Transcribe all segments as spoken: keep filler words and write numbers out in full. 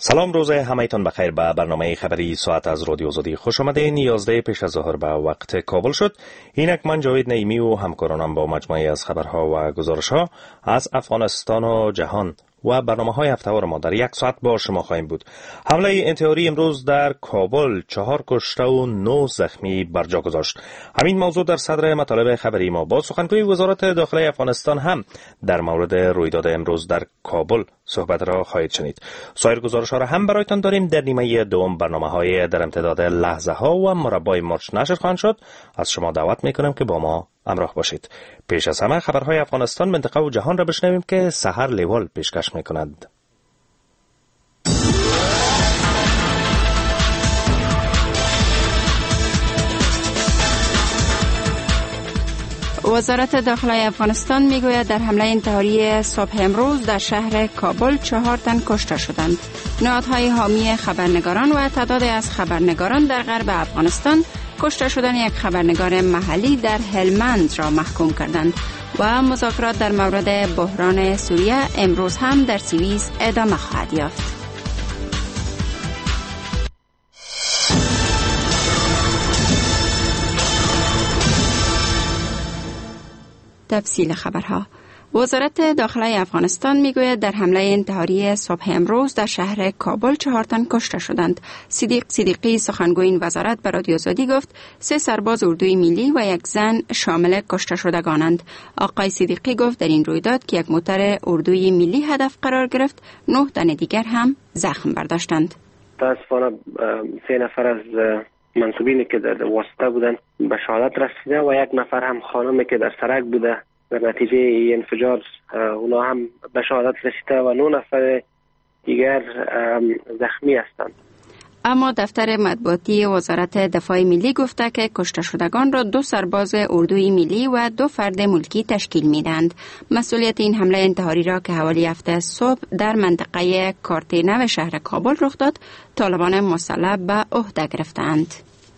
سلام، روز همه‌تان بخیر. به برنامه خبری ساعت از رادیو آزادی خوش آمدین. یازده پیش از ظهر به وقت کابل شد. اینک من جاوید نعیمی و همکارانم با مجموعه از خبرها و گزارش‌ها از افغانستان و جهان و برنامه‌های هفته‌وار ما در یک ساعت با شما خواهیم بود. حمله انتحاری امروز در کابل چهار کشته و نه زخمی بر جا گذاشت. همین موضوع در صدر مطالب خبری ما. با سخنگوی وزارت داخلی افغانستان هم در مورد رویداد امروز در کابل صحبت را خواهید شنید. سایر گزارش‌ها را هم برایتان داریم. در نیمه دوم برنامه‌های در امتداد لحظه‌ها و مربع مرچ نشر خواهند شد. از شما دعوت می‌کنم که با ما همراه باشید. پیش از همه خبرهای افغانستان، منطقه و جهان را بشنویم که سحر لیوال پیشکش می‌کند. وزارت داخلی افغانستان میگوید در حمله انتحاری صبح امروز در شهر کابل چهار تن کشته شدند. نهادهای حامی خبرنگاران و تعدادی از خبرنگاران در غرب افغانستان کشته شدن یک خبرنگار محلی در هلمند را محکوم کردند و مذاکرات در مورد بحران سوریه امروز هم در سوئیس ادامه خواهد یافت. تفصیل خبرها. وزارت داخلی افغانستان میگوید در حمله انتحاری صبح امروز در شهر کابل چهار تن کشته شدند. صدیق صدیقی سخنگوی این وزارت به رادیو آزادی گفت سه سرباز اردوی ملی و یک زن شامل کشته شدگانند. آقای صدیقی گفت در این رویداد که یک موتر اردوی ملی هدف قرار گرفت، نه تن دیگر هم زخم برداشتند. متاسفانه سه نفر از منصوبینی که در واسطه بودند به شهادت رسیده و یک نفر هم خانمی که در سرک بوده در نتیجه این انفجار اونا هم به شهادت رسیده و نه نفر دیگر زخمی هستند. اما دفتر مطبوعاتی وزارت دفاع ملی گفته که کشته شدگان را دو سرباز اردوی ملی و دو فرد ملکی تشکیل میدند. مسئولیت این حمله انتحاری را که حوالی هفته صبح در منطقه کارتینو شهر کابل رخ داد، طالبان مسلح به عهده گرفتند.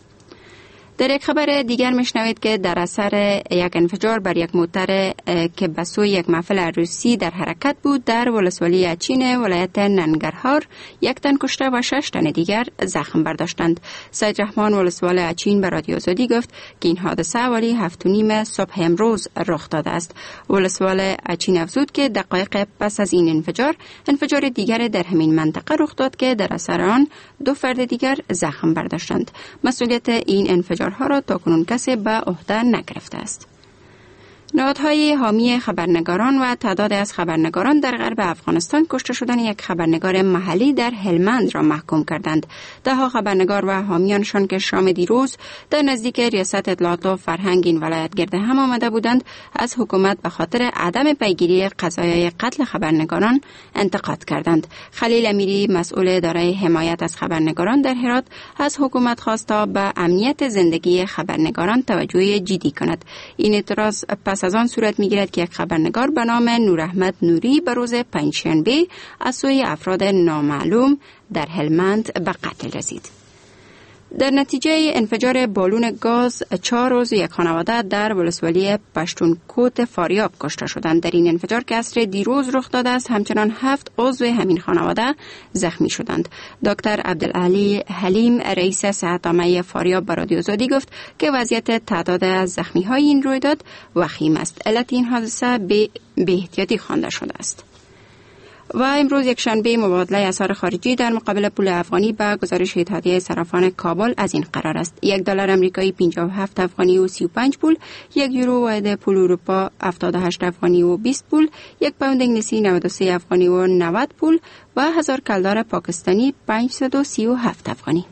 در یک خبر دیگر میشنوید که در اثر یک انفجار بر یک موتر که به سوی یک محفل عروسی در حرکت بود در ولسوالی اچین ولایت ننگرهار یک تن کشته و شش تن دیگر زخم برداشتند. سید رحمان ولسوال اچین به رادیو آزادی گفت که این حادثه حوالی هفت و نیم صبح امروز رخ داده است. ولسوال اچین افزود که دقایق پس از این انفجار انفجار دیگر در همین منطقه رخ داد که در اثر آن دو فرد دیگر زخم برداشتند. مسئولیت این انفجار ها را تاکنون کسی به عهده نگرفته است. نهادهای حامی خبرنگاران و تعداد از خبرنگاران در غرب افغانستان کشته شدن یک خبرنگار محلی در هلمند را محکوم کردند. دهها خبرنگار و حامیانشان که شام دیروز در نزدیک ریاست اطلاعات و فرهنگ این ولایت گرد هم آمده بودند، از حکومت به خاطر عدم پیگیری قضایای قتل خبرنگاران انتقاد کردند. خلیل امیری مسئول اداره حمایت از خبرنگاران در هرات از حکومت خواست تا به امنیت زندگی خبرنگاران توجه جدی کند. این اعتراض پس از آن صورت می‌گیرد که یک خبرنگار به نام نوراحمد نوری به روز پنجشنبه از سوی افراد نامعلوم در هلمند به قتل رسید. در نتیجه انفجار بالون گاز چهار عضو یک خانواده در ولسوالی پشتونکوت فاریاب کشته شدند. در این انفجار که عصر دیروز رخ داده است، همچنان هفت عضو همین خانواده زخمی شدند. دکتر عبدالعلی حلیم رئیس صحت عامه فاریاب به رادیو آزادی گفت که وضعیت تعداد از زخمی های این رویداد وخیم است. علت این حادثه به احتیاطی خوانده شده است. و امروز یک شنبه مبادله اسعار خارجی در مقابل پول افغانی به گزارش اتحادیه صرافان کابل از این قرار است: یک دلار آمریکایی پنجاه و هفت افغانی و سی و پنج پول، یک یورو واحد پول اروپا هفتاد و هشت افغانی و بیست پول، یک پوند انگلیسی نود و سه افغانی و نود پول و هزار کلدار پاکستانی پانصد و سی و هفت افغانی.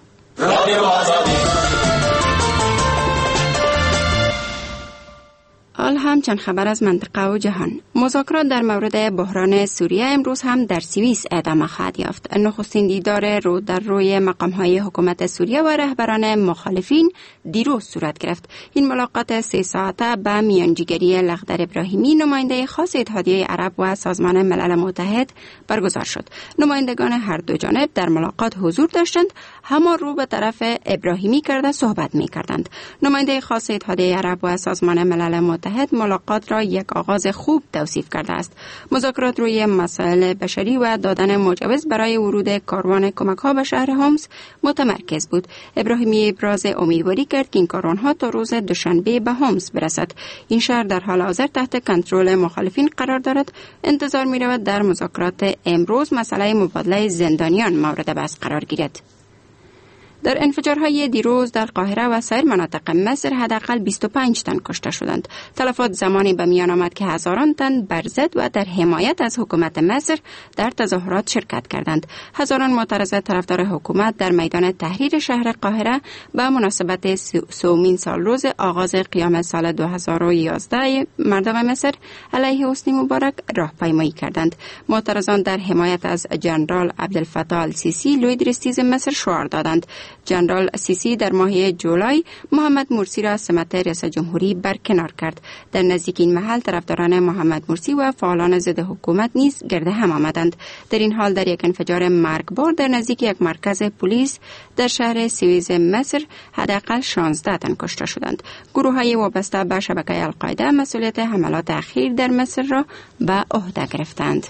حال هم چند خبر از منطقه و جهان. مذاکرات در مورد بحران سوریه امروز هم در سوئیس ادامه خواهد یافت. نخستین دیدار رو در روی مقام‌های حکومت سوریه و رهبران مخالفین دیروز صورت گرفت. این ملاقات سه ساعته به میانجیگری لخدر ابراهیمی، نماینده خاص اتحادیه عرب و سازمان ملل متحد برگزار شد. نمایندگان هر دو جانب در ملاقات حضور داشتند، همه رو به طرف ابراهیمی کرده صحبت می‌کردند. نماینده خاص اتحادیه عرب و سازمان ملل متحد متحد ملاقات را یک آغاز خوب توصیف کرده است. مذاکرات روی مسائل بشری و دادن مجوز برای ورود کاروان کمک‌ها به شهر هومس متمرکز بود. ابراهیمی ابراز امیدواری کرد که این کاروان‌ها تا روز دوشنبه به هومس برسد. این شهر در حال حاضر تحت کنترل مخالفین قرار دارد. انتظار می‌رود در مذاکرات امروز مسئله مبادله زندانیان مورد بحث قرار گیرد. در انفجارهای دیروز در قاهره و سایر مناطق مصر حداقل بیست و پنج تن کشته شدند. تلفات زمانی به میان آمد که هزاران تن برضد و در حمایت از حکومت مصر در تظاهرات شرکت کردند. هزاران معترض طرفدار حکومت در میدان تحریر شهر قاهره به مناسبت سومین سالروز آغاز قیام سال دو هزار و یازده مردم مصر علیه حسنی مبارک راهپیمایی کردند. معترضان در حمایت از جنرال عبدالفتاح السیسی لوی درستیز مصر شعار دادند. جنرال سیسی در ماه جولای محمد مرسی را از سمت ریاست جمهوری برکنار کرد. در نزدیک این محل طرفداران محمد مرسی و فعالان ضد حکومت نیز گرد هم آمدند. در این حال در یک انفجار مرگبار در نزدیک یک مرکز پلیس در شهر سویز مصر حداقل شانزده تن کشته شدند. گروه‌های وابسته به شبکه القاعده مسئولیت حملات اخیر در مصر را به عهده گرفتند.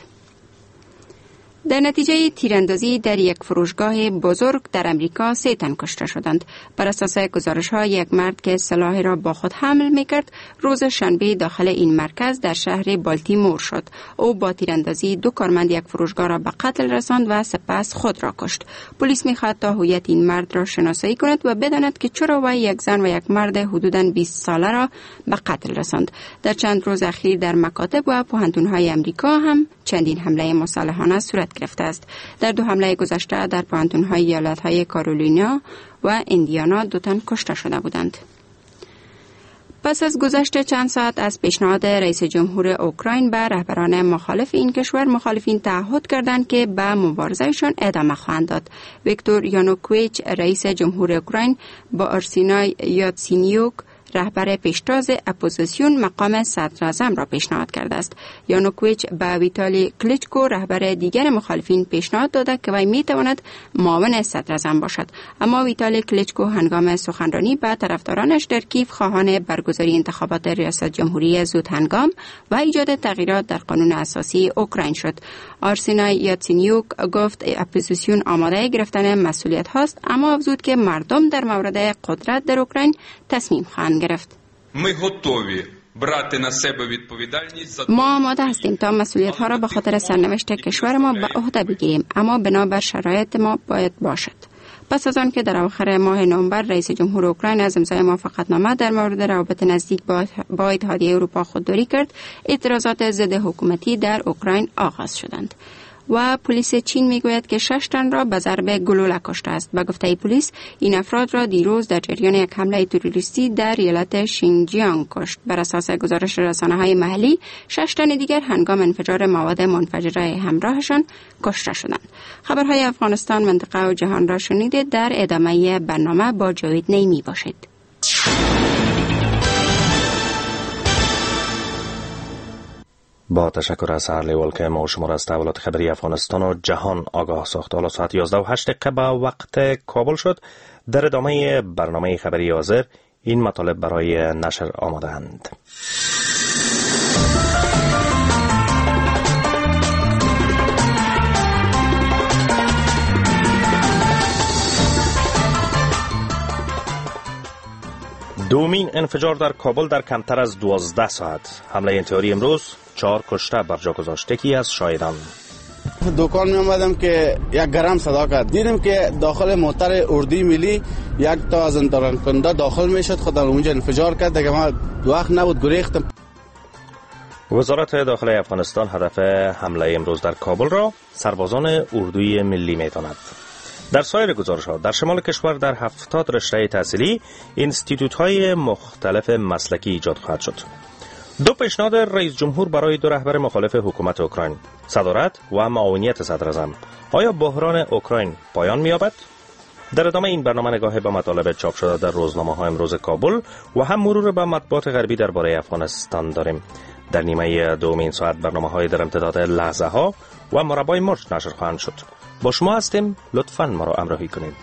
در نتیجه تیراندازی در یک فروشگاه بزرگ در امریکا سه تن کشته شدند. بر اساس گزارش‌ها یک مرد که سلاحی را با خود حمل می‌کرد روز شنبه داخل این مرکز در شهر بالتیمور شد. او با تیراندازی دو کارمند یک فروشگاه را به قتل رساند و سپس خود را کشت. پلیس می‌خواهد تا هویت این مرد را شناسایی کند و بداند که چرا وی یک زن و یک مرد حدوداً بیست ساله را به قتل رساند. در چند روز اخیر در مکاتب و پوهنتون‌های امریکا هم چندین حمله مسلحانه صورت گرفته است. در دو حمله گذشته در پوهنتون‌های ایالت‌های کارولینا و ایندیانا دو تن کشته شده بودند. پس از گذشت چند ساعت از پیشنهاد رئیس جمهور اوکراین به رهبران مخالف این کشور، مخالفین تعهد کردند که به مبارزهشان ادامه خواهند داد. ویکتور یانوکویچ رئیس جمهور اوکراین با آرسینای یاتسینیوک رهبر پیشتاز اپوزیسیون مقام صدراعظم را پیشنهاد کرده است. یانوکویچ به ویتالی کلیچکو رهبر دیگر مخالفین پیشنهاد داده که وی میتواند معاون صدراعظم باشد، اما ویتالی کلیچکو هنگام سخنرانی به طرفدارانش در کیف خواهان برگزاری انتخابات ریاست جمهوری زود هنگام و ایجاد تغییرات در قانون اساسی اوکراین شد. آرسینای یاتسینیوک گفت اپوزیسیون آماده گرفتن مسئولیت هاست، اما افزود که مردم در مورد قدرت در اوکراین تصمیم خواهند گرفت. ما آماده هستیم تا مسئولیت ها را به خاطر سرنوشت کشور ما به عهده بگیریم، اما بنابر شرایط ما باید باشد. پس از آن که در اواخر ماه نوامبر رئیس جمهور اوکراین از امضای موافقتنامه در مورد روابط نزدیک با اتحادیه اروپا خودداری کرد، اعتراضات ضد حکومتی در اوکراین آغاز شدند. و پلیس چین میگوید که شش تن را به ضرب گلوله کشته است. به گفته پلیس این افراد را دیروز در جریان یک حمله تروریستی در ایالت شینجیانگ کشت. بر اساس گزارش رسانه‌های محلی شش تن دیگر هنگام انفجار مواد منفجره همراهشان کشته شدند. خبرهای افغانستان، منطقه و جهان را شنیدید. در ادامه برنامه با جاوید نیمی باشید. با تشکر از سهر لیوال که ما شما را از تحولات خبری افغانستان و جهان آگاه ساخت. حالا ساعت یازده و هشت دقیقه به وقت کابل شد. در ادامه برنامه خبری حاضر این مطالب برای نشر آماده‌اند. دومین انفجار در کابل در کمتر از دوازده ساعت. حمله انتحاری امروز چهار کشته بر جا گذاشت. یکی از شاهدان: دکان می آمدم که یک گرم صدا کرد، دیدم که داخل موتر اردوی ملی یک تا از انتقال کننده داخل می شد. خدا اونجا انفجار کرد، دیگه ما وقت نبود گریختم. وزارت داخلی افغانستان هدف حمله امروز در کابل را سربازان اردوی ملی می داند. در سایر گزارش‌ها در شمال کشور در هفتاد رشته تحصیلی اینستیتوت‌های مختلف مسلکی ایجاد خواهد شد. دو پیشنهاد رئیس جمهور برای دو رهبر مخالف حکومت اوکراین: صدارت و معاونیت صدراعظم. آیا بحران اوکراین پایان می‌یابد؟ در ادامه این برنامه نگاهی به مطالب چاپ شده در روزنامه‌های امروز کابل و هم مرور به مطبوعات غربی درباره افغانستان داریم. در نیمه دومین ساعت برنامه‌های در امتداد لحظه‌ها و مربای مرج نشر خواهند شد. با شما هستیم، لطفاً ما را همراهی کنید.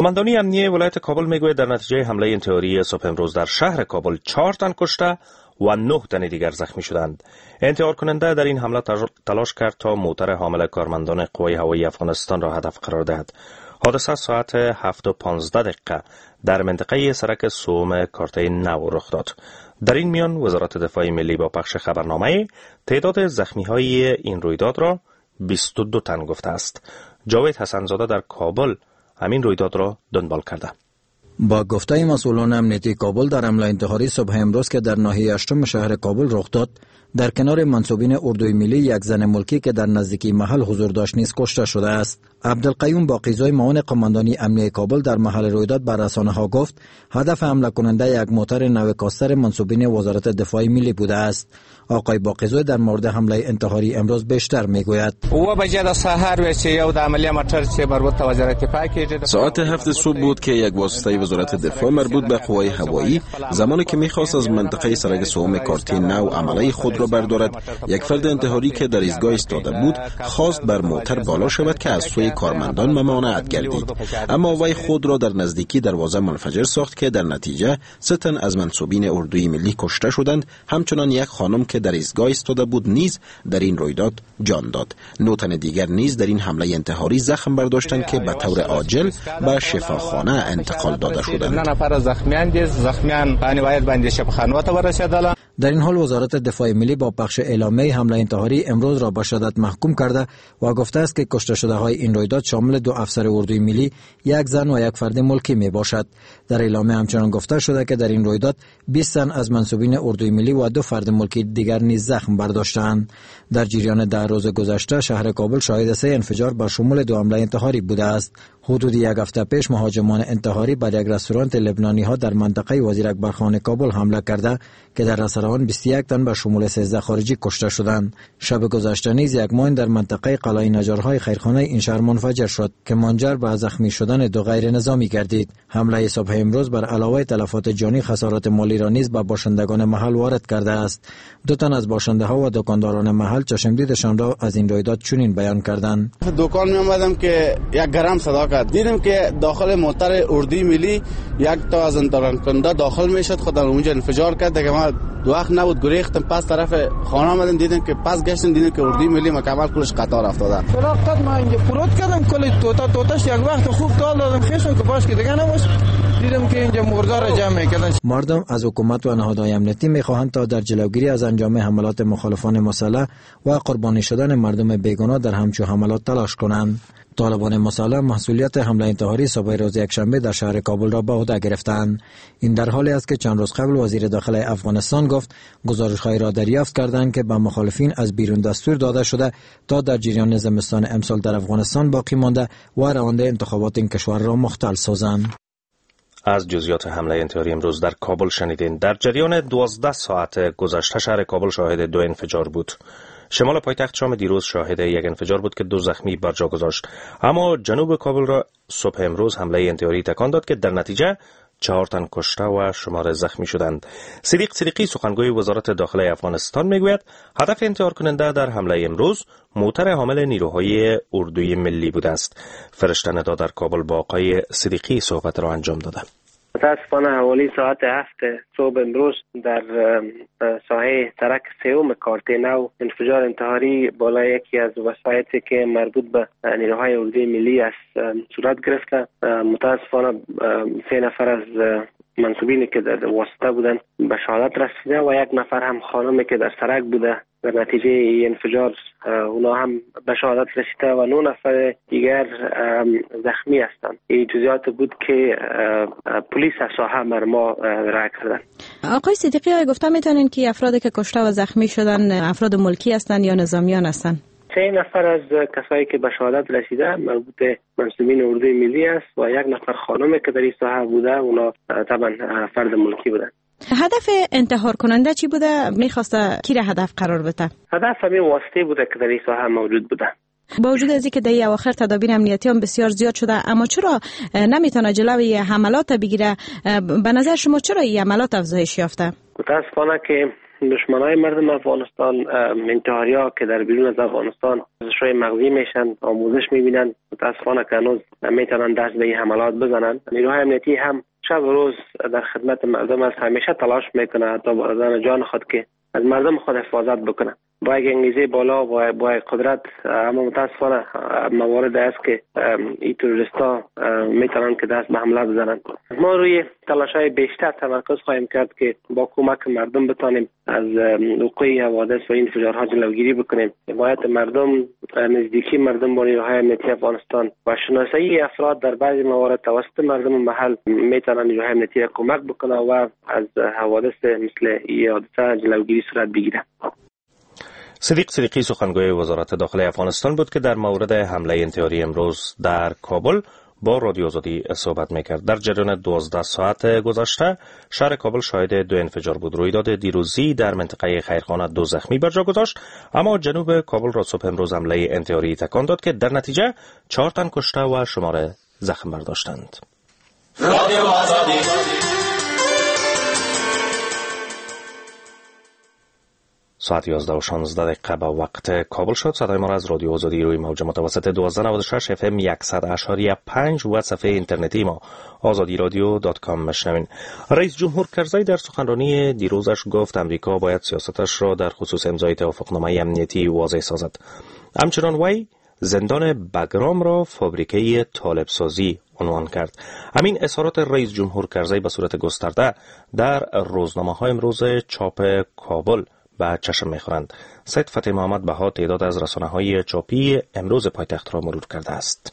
قماندانی امنیه ولایت کابل میگوید در نتیجه حمله انتحاری صبح امروز در شهر کابل چهار تن کشته و نه تن دیگر زخمی شدند. انتحار کننده در این حمله تلاش کرد تا موتر حامل کارمندان قوای هوایی افغانستان را هدف قرار دهد. حادثه ساعت هفت و پانزده دقیقه در منطقه سرک سوم کارته نو رخ داد. در این میان وزارت دفاع ملی با پخش خبرنامه تعداد زخمی های این رویداد را بیست و دو تن گفته است. جاوید حسنزاده در کابل همین رویداد را دنبال کرده. با گفته مسئولان امنیتی کابل در حمله انتحاری صبح امروز که در ناحیه هشتم شهر کابل رخ داد، در کنار منصوبین اردوی ملی یک زن ملکی که در نزدیکی محل حضور داشت نیز کشته شده است. عبدالقیوم باقیزای معاون قماندانی امنیه کابل در محل رویداد بر رسانه‌ها گفت هدف حمله کننده یک موتر نو کاستر منصوبین وزارت دفاع ملی بوده است. آقای باقیزای در مورد حمله انتحاری امروز بیشتر میگوید. او بجد سحر و چه یو د عملیه موتر چې مربوط وزارت دفاع کې ساعت هفت صبح بود که یک واسطه وزارت دفاع مربوط به قوای هوایی زمانی که میخواست از منطقه سرک سوم کارته نو عمله خود را بردارد، یک فرد انتحاری که در ایستگاه ایستاده بود خواست بر موتر بالا شود که از سوی کارمندان ممانعت گردید، اما وی خود را در نزدیکی دروازه منفجر ساخت که در نتیجه سه تن از منصوبین اردوی ملی کشته شدند. همچنان یک خانم که در ایستگاه ایستاده بود نیز در این رویداد جان داد. نه تن دیگر نیز در این حمله انتحاری زخم برداشتند که به طور عاجل به شفاخانه انتقال داده شدند. نفر زخمیان دي زخمیان باندې باید باندې شفاخانه ته ورسیدل. در این حال وزارت دفاع ملی با پخش اعلامیه حمله انتحاری امروز را به شدت محکوم کرده و گفته است که کشته شده های این رویداد شامل دو افسر اردوی ملی، یک زن و یک فرد ملکی می باشد. در اعلامیه همچنان گفته شده که در این رویداد بیست تن از منصوبین اردوی ملی و دو فرد ملکی دیگر نیز زخم برداشتند. در جریان ده روز گذشته شهر کابل شاهد سه انفجار با شمول دو حمله انتحاری بوده است. حدود یک هفته پیش مهاجمان انتحاری بر یک رستوران لبنانی ها در منطقه وزیر اکبرخان کابل حمله کرده که در اثر آن بیست و یک تن به شمول سیزده خارجی کشته شدند. شب گذشته نیز یک ماین در منطقه قلعه نجارهای خیرخانه این شهر منفجر شد که منجر به زخمی شدن دو غیر نظامی گردید. حمله صبح امروز بر علاوه تلفات جانی خسارات مالی را نیز به باشندگان محل وارد کرده است. دو تن از باشنده ها و دکانداران محل چشمدیدشان را از این رویداد چنین بیان کردند. دکان می اومدم که یک گرم صدا کرد، دیدم که داخل موتر اردوی ملی یک تا از انتقال کننده داخل میشد، خودم اونجا انفجار کرد. دیگه ما دو وقت نبود گریختم، پس طرف خانه آمدم دیدم که پس گشتم دیدم که اردوی ملی مکمل کلش قطار افتاده. فقط ما اینجا فرود کردم کلی توتا توتاش یک وقت خوب دال دادم خیشون که باش که دیگه نباش، دیدم که اینجا مردار جمع میکردن. مردم از حکومت و نهادهای امنیتی میخواهند تا در جلوگیری از انجام حملات مخالفان مسلح و قربانی شدن مردم بیگناه در همچو حملات تلاش کنند. طالبان مسلح مسئولیت حمله انتحاری صبح روز یکشنبه در شهر کابل را به عهده گرفتند. این در حالی است که چند روز قبل وزیر داخلی افغانستان گفت گزارش‌هایی را دریافت کردند که به مخالفین از بیرون دستور داده شده تا در جریان زمستان امسال در افغانستان باقی مانده و روند انتخابات این کشور را مختل سازند. از جزئیات حمله انتحاری امروز در کابل شنیدین. در جریان دوازده ساعت گذشته شهر کابل شاهد دو انفجار بود. شمال پایتخت شام دیروز شاهد یک انفجار بود که دو زخمی بر جا گذاشت، اما جنوب کابل را صبح امروز حمله انتحاری تکان داد که در نتیجه چهار تن کشته و شمار زخمی شدند. صدیق صدیقی سخنگوی وزارت داخلی افغانستان میگوید هدف انتحار کننده در حمله امروز موتر حامل نیروهای اردوی ملی بوده است. فرشته ندا در کابل با آقای صدیقی صحبت را انجام داده. متاسفانه حوالی ساعت هفت صبح امروز در ساحه سرک سوم کارته نو انفجار انتحاری بالای یکی از وسایطی که مربوط به نیروهای اردوی ملی است صورت گرفته. متاسفانه سه نفر از منصوبینی که در واسطه بودن به شهادت رسیده و یک نفر هم خانمی که در سرک بوده در نتیجه این انفجار اونا هم به شهادت رسیده و نه نفر دیگر زخمی هستند. این جزئیات بود که پلیس از ساحه بر ما رای کردن. آقای صدیقی های گفته میتونین که افرادی که کشته و زخمی شدن افراد ملکی هستند یا نظامیان هستند؟ سه نفر از کسایی که به شهادت رسیده مربوط منصوبین اردوی ملی است و یک نفر خانمی که در این ساحه بوده اونا طبعا فرد ملکی بودن. هدف انتحار کننده چی بوده؟ میخواسته کی را هدف قرار بده؟ هدف همین واسطه بوده که در این ساحه موجود بوده. با وجود از اینکه در این اواخر تدابیر امنیتی هم بسیار زیاد شده، اما چرا نمیتونه جلوی حملات بگیره؟ به نظر شما چرا این حملات افزایش یافته؟ متاسفانه که دشمنای مردم افغانستان، انتحاری‌ها که در بیرون از افغانستان ازشای مغزی میشن، آموزش میبینن، متاسفانه که هنوز میتونن دست به این حملات بزنن. نیروهای امنیتی هم شب و روز در خدمت مردم است، همیشه تلاش میکنه حتی با جان خود که از مردم خود حفاظت بکنه. با یک انگیزه بالا و با قدرت، اما متاسفانه موارد است که این تروریستا میتونن که دست به حمله بزنن. ما روی تلاش‌های بیشتر تمرکز خواهیم کرد که با کمک مردم بتانیم از وقوع حوادث و این انفجارها جلوگیری بکنیم. حمایت مردم، نزدیکی مردم با نیروهای امنیتی افغانستان و شناسایی افراد در بعضی موارد توسط مردم محل میتونن نیروهای امنیتی را کمک بکنه و از حوادث مثل این حادثه جلوگیری صورت بگیره. صدیق صدیقی سخنگوی وزارت داخلی افغانستان بود که در مورد حمله انتحاری امروز در کابل با رادیو آزادی صحبت میکرد. در جریان دوازده ساعت گذشته شهر کابل شاهد دو انفجار بود. رویداد دیروزی در منطقه خیرخانه دو زخمی بر جا گذاشت، اما جنوب کابل را صبح امروز حمله انتحاری تکان داد که در نتیجه چهار تن کشته و شمار زخم برداشتند. رادیو آزادی ساعت یازده و شانزده دقیقه به وقت کابل شد. صدای ما را از رادیو آزادی روی موج متوسط دویست و نود و شش اف ام صد اشاری پنج و صفحه اینترنتی ما آزادی رادیو دات کام مشنوین. رئیس جمهور کرزی در سخنرانی دیروزش گفت امریکا باید سیاستش را در خصوص امضای توافقنامه امنیتی واضح سازد. همچنان وی زندان بگرام را فابریکه طالب سازی عنوان کرد. همین اظهارات رئیس جمهور کرزی به صورت گسترده در روزنامه‌های امروز چاپ کابل به چشم می‌خورند. سید فتح محمد بها تعداد از رسانه‌های چاپی امروز پایتخت را مرور کرده است.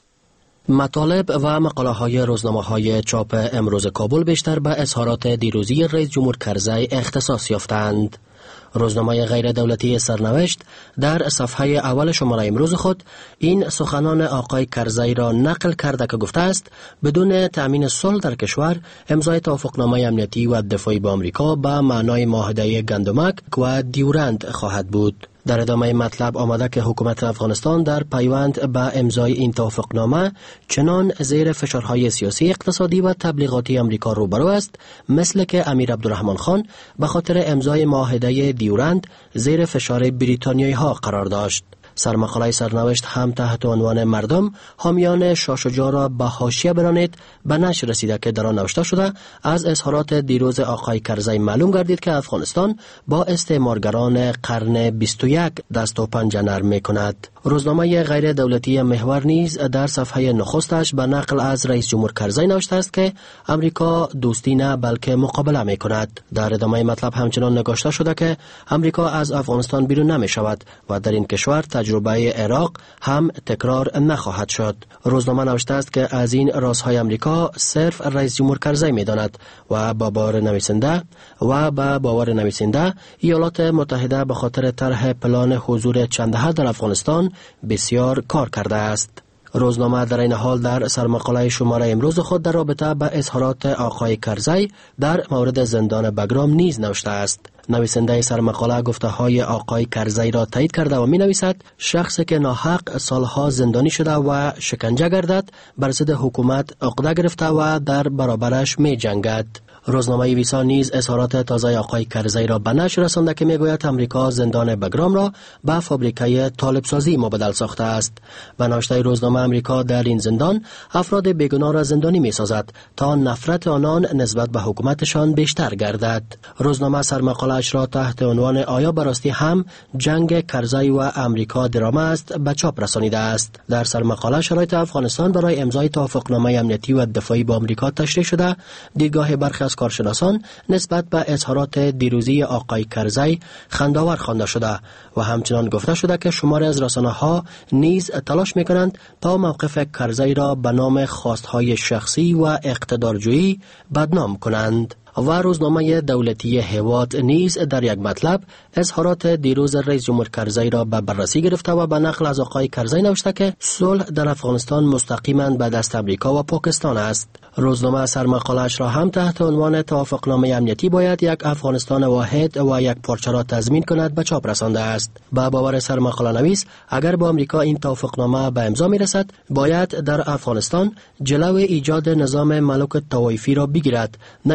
مطالب و مقاله‌های روزنامه‌های چاپ امروز کابل بیشتر به اظهارات دیروزی رئیس جمهور کرزی اختصاص یافتند. روزنامه غیر دولتی سرنوشت در صفحه اول شماره امروز خود این سخنان آقای کرزی را نقل کرده که گفته است بدون تأمین صلح در کشور امضای توافقنامه امنیتی و دفاعی با آمریکا به معنای معاهده گندمک و دیورند خواهد بود. در ادامه مطلب آمده که حکومت افغانستان در پیوند به امضای این توافقنامه چنان زیر فشارهای سیاسی، اقتصادی و تبلیغاتی آمریکا روبرو است مثل که امیر عبدالرحمن خان به خاطر امضای معاهده دیورند زیر فشار بریتانیایی ها قرار داشت. سرمقاله سرنوشت هم تحت عنوان مردم حامیان شاه شجاع را به حاشیه برانید به نشر رسیده که در آن نوشته شده از اظهارات دیروز آقای کرزی معلوم گردید که افغانستان با استعمارگران قرن بیست و یک دست و پنجه نرم می‌کند. روزنامه غیر دولتی محور نیز در صفحه نخستش به نقل از رئیس جمهور کرزی نوشته است که امریکا دوستی نه بلکه مقابله می‌کند. در ادامه مطلب همچنان نگاشته شده که امریکا از افغانستان بیرون نمی‌شود و در این کشور تجربه عراق هم تکرار نخواهد شد. روزنامه نوشته است که از این رازهای امریکا صرف رئیس جمهور کرزی می‌داند و با باور نویسنده و با باور نویسنده ایالات متحده به خاطر طرح پلان حضور چند دهه در افغانستان بسیار کار کرده است. روزنامه در این حال در سرمقاله شماره امروز خود در رابطه با اظهارات آقای کرزی در مورد زندان بگرام نیز نوشته است. نویسنده سرمقاله گفته های آقای کرزی را تایید کرده و می نویسد شخصی که ناحق سالها زندانی شده و شکنجه گردد بر ضد حکومت عقده گرفته و در برابرش می جنگد. روزنامه ویسا نیز اظهارات تازه آقای کرزی را به نشر رسانده که میگوید امریکا زندان بگرام را به فابریکه طالب سازی مبدل ساخته است. به نوشته روزنامه امریکا در این زندان افراد بیگناه را زندانی می سازد تا نفرت آنان نسبت به حکومتشان بیشتر گردد. روزنامه سرمقاله‌اش را تحت عنوان آیا براستی هم جنگ کرزی و امریکا دراما است به چاپ رسانیده است. در سرمقاله شرایط افغانستان برای امضای توافقنامه امنیتی و دفاعی با آمریکا تشریح شده. دیدگاه برخی از کارشناسان نسبت به اظهارات دیروزی آقای کرزی خنده‌آور خوانده شده و همچنان گفته شده که شماری از رسانه‌ها نیز تلاش می‌کنند تا موقف کرزی را به نام خواستهای شخصی و اقتدارجویی بدنام کنند. و روزنامه دولتی هوات نیز در یک مطلب اظهارات دیروز رئیس جمهور کرزی را به بررسی گرفته و به نقل از آقای کرزی نوشته که صلح در افغانستان مستقیما به دست امریکا و پاکستان است. روزنامه سرمقاله‌اش را هم تحت عنوان توافقنامه امنیتی باید یک افغانستان واحد و یک پارچه را تضمین کند به چاپ رسانده است. با باور سرمقاله نویس اگر با امریکا این توافقنامه به امضا میرسد باید در افغانستان جلو ایجاد نظام ملوک طوایفی را بگیرد، نه اینکه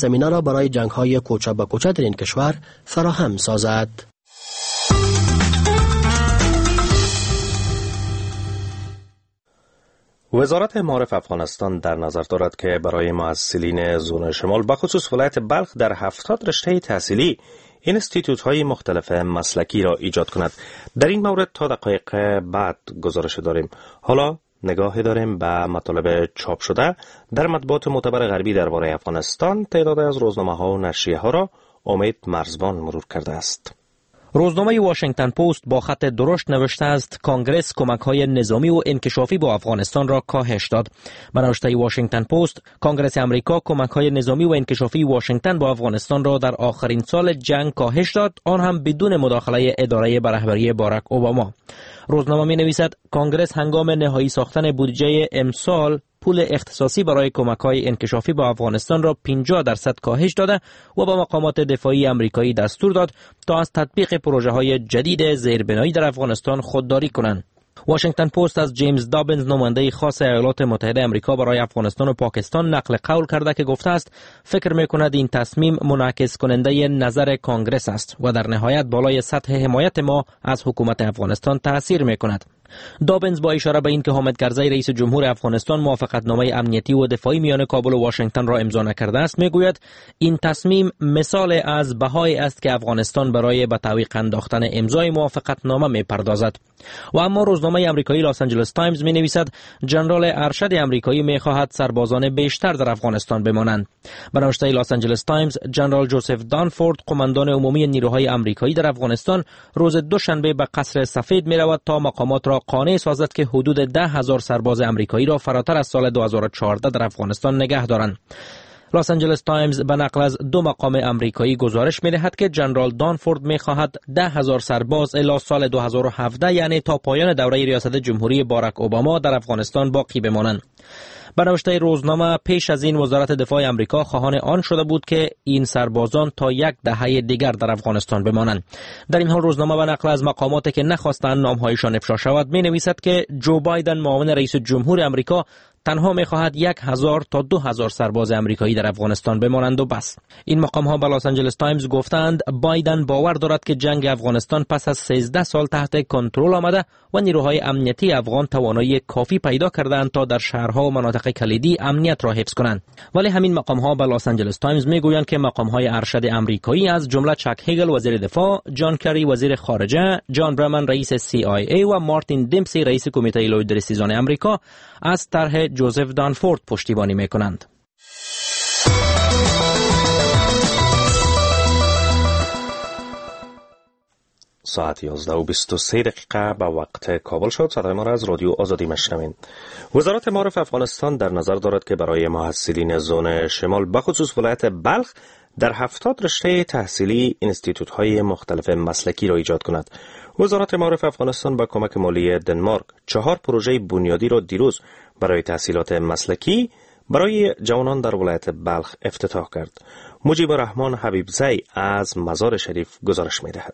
زمینه را برای جنگ‌های کوچه به کوچه در این کشور فراهم سازد. وزارت معارف افغانستان در نظر دارد که برای محصلین زون شمال بخصوص ولایت بلخ در هفتاد رشته تحصیلی اینستیتوت های مختلف مسلکی را ایجاد کند. در این مورد تا دقایق بعد گزارش داریم. حالا نگاهی داریم به مطالب چاپ شده در مطبوعات معتبر غربی درباره افغانستان. تعداد از روزنامه ها و نشریه ها را امید مرزبان مرور کرده است. روزنامه واشنگتن پست با خط درشت نوشته است کانگرس کمک‌های نظامی و انکشافی با افغانستان را کاهش داد. به نوشته واشنگتن پست، کانگرس امریکا کمک‌های نظامی و انکشافی واشنگتن با افغانستان را در آخرین سال جنگ کاهش داد، آن هم بدون مداخله اداره به رهبری باراک اوباما. روزنامه می‌نویسد کانگرس هنگام نهایی ساختن بودجه امسال پول اختصاصی برای کمک‌های انکشافی با افغانستان را پنجاه درصد کاهش داده و با مقامات دفاعی آمریکایی دستور داد تا از تطبیق پروژه‌های جدید زیربنایی در افغانستان خودداری کنند. واشنگتن پست از جیمز دابنز نماینده خاص ایالات متحده آمریکا برای افغانستان و پاکستان نقل قول کرده که گفته است فکر می‌کند این تصمیم منعکس کننده نظر کانگرس است و در نهایت بالای سطح حمایت ما از حکومت افغانستان تأثیر می‌کند. دابنز با اشاره به اینکه حامد کرزی رئیس جمهور افغانستان موافقتنامه امنیتی و دفاعی میان کابل و واشنگتن را امضا نکرده است میگوید این تصمیم مثال از بهایی است که افغانستان برای به تعویق انداختن امضای موافقتنامه میپردازد. و اما روزنامه آمریکایی لاس آنجلس تایمز می نویسد جنرال ارشد آمریکایی می خواهد سربازان بیشتر در افغانستان بمانند. به نوشته لاس آنجلس تایمز، جنرال جوزف دانفورد قماندان عمومی نیروهای آمریکایی در افغانستان روز دوشنبه به قصر سفید می رود تا مقامات را قانع سازد که حدود ده هزار سرباز آمریکایی را فراتر از سال دو هزار و چهارده در افغانستان نگه دارند. لاس آنجلس تایمز به نقل از دو مقام آمریکایی گزارش می‌دهد که جنرال دانفورد می‌خواهد ده هزار سرباز الی سال دو هزار و هفده یعنی تا پایان دوره ریاست جمهوری باراک اوباما در افغانستان باقی بمانند. به نوشته روزنامه پیش از این وزارت دفاع آمریکا خواهان آن شده بود که این سربازان تا یک دهه دیگر در افغانستان بمانند. در این حال روزنامه به نقل از مقاماتی که نخواستند نام‌هایشان افشا شود می‌نویسد که جو بایدن معاون رئیس جمهور آمریکا تنها می‌خواهد یک هزار تا دو هزار سرباز آمریکایی در افغانستان بمانند و بس. این مقام‌ها به لاس آنجلس تایمز گفتند بایدن باور دارد که جنگ افغانستان پس از سیزده سال تحت کنترل آمده و نیروهای امنیتی افغان توانایی کافی پیدا کردند تا در شهرها و مناطق کلیدی امنیت را حفظ کنند. ولی همین مقام‌ها به لاس آنجلس تایمز میگویند که مقام‌های ارشد آمریکایی از جمله چک هیگل وزیر دفاع، جان کری وزیر خارجه، جان برمن رئیس سی آی ای و مارتین دیمسی رئیس کمیته لوی درسیزان آمریکا از طرح جوزف دانفورد پشتیبانی میکنند. ساعت یازده و بیست و سه دقیقه به وقت کابل شد. صدای ما را از رادیو آزادی مشنوین. وزارت معارف افغانستان در نظر دارد که برای محصلین زون شمال بخصوص ولایت بلخ در هفتاد رشته تحصیلی اینستیتوت های مختلف مسلکی را ایجاد کند. وزارت معارف افغانستان با کمک مالی دنمارک چهار پروژه بنیادی را دیروز برای تحصیلات مسلکی برای جوانان در ولایت بلخ افتتاح کرد. مجیب الرحمن حبیبزی از مزار شریف گزارش می‌دهد.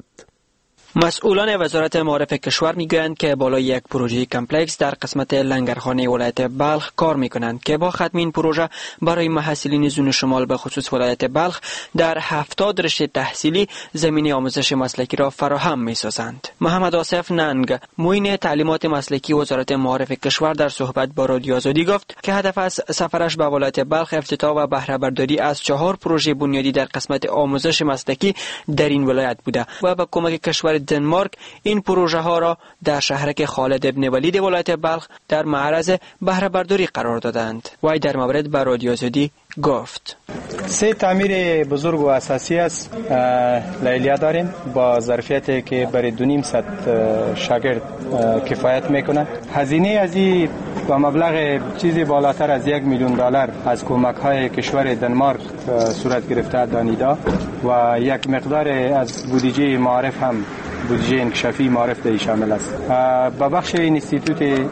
مسئولان وزارت معارف کشور میگویند که بالای یک پروژه کمپلکس در قسمت لنگرخانه ولایت بلخ کار میکنند که با ختم این پروژه برای محصلین زون شمال به خصوص ولایت بلخ در هفتاد رشته تحصیلی زمینه آموزش مسلکی را فراهم میسازند. محمد آصف ننگ معین تعلیمات مسلکی وزارت معارف کشور در صحبت با رادیو آزادی گفت که هدف از سفرش به ولایت بلخ افتتاح و بهره برداری از چهار پروژه بنیادی در قسمت آموزش مسلکی در این ولایت بوده و با کمک کشور دنمارک این پروژه ها را در شهرک خالد ابن ولید ولایت بلخ در معرض بهره برداری قرار دادند. وی در مورد به رادیو آزادی گفت سه تعمیر بزرگ و اساسی است لیلیه داریم با ظرفیتی که برای دو نیم صد شاگرد کفایت میکنه. هزینه از این با مبلغ چیزی بالاتر از یک میلیون دلار از کمک های کشور دنمارک صورت گرفته دانیدا و یک مقدار از بودجه معارف هم بودجه انکشافی معارف در شامل است. با بخش اینستیتوت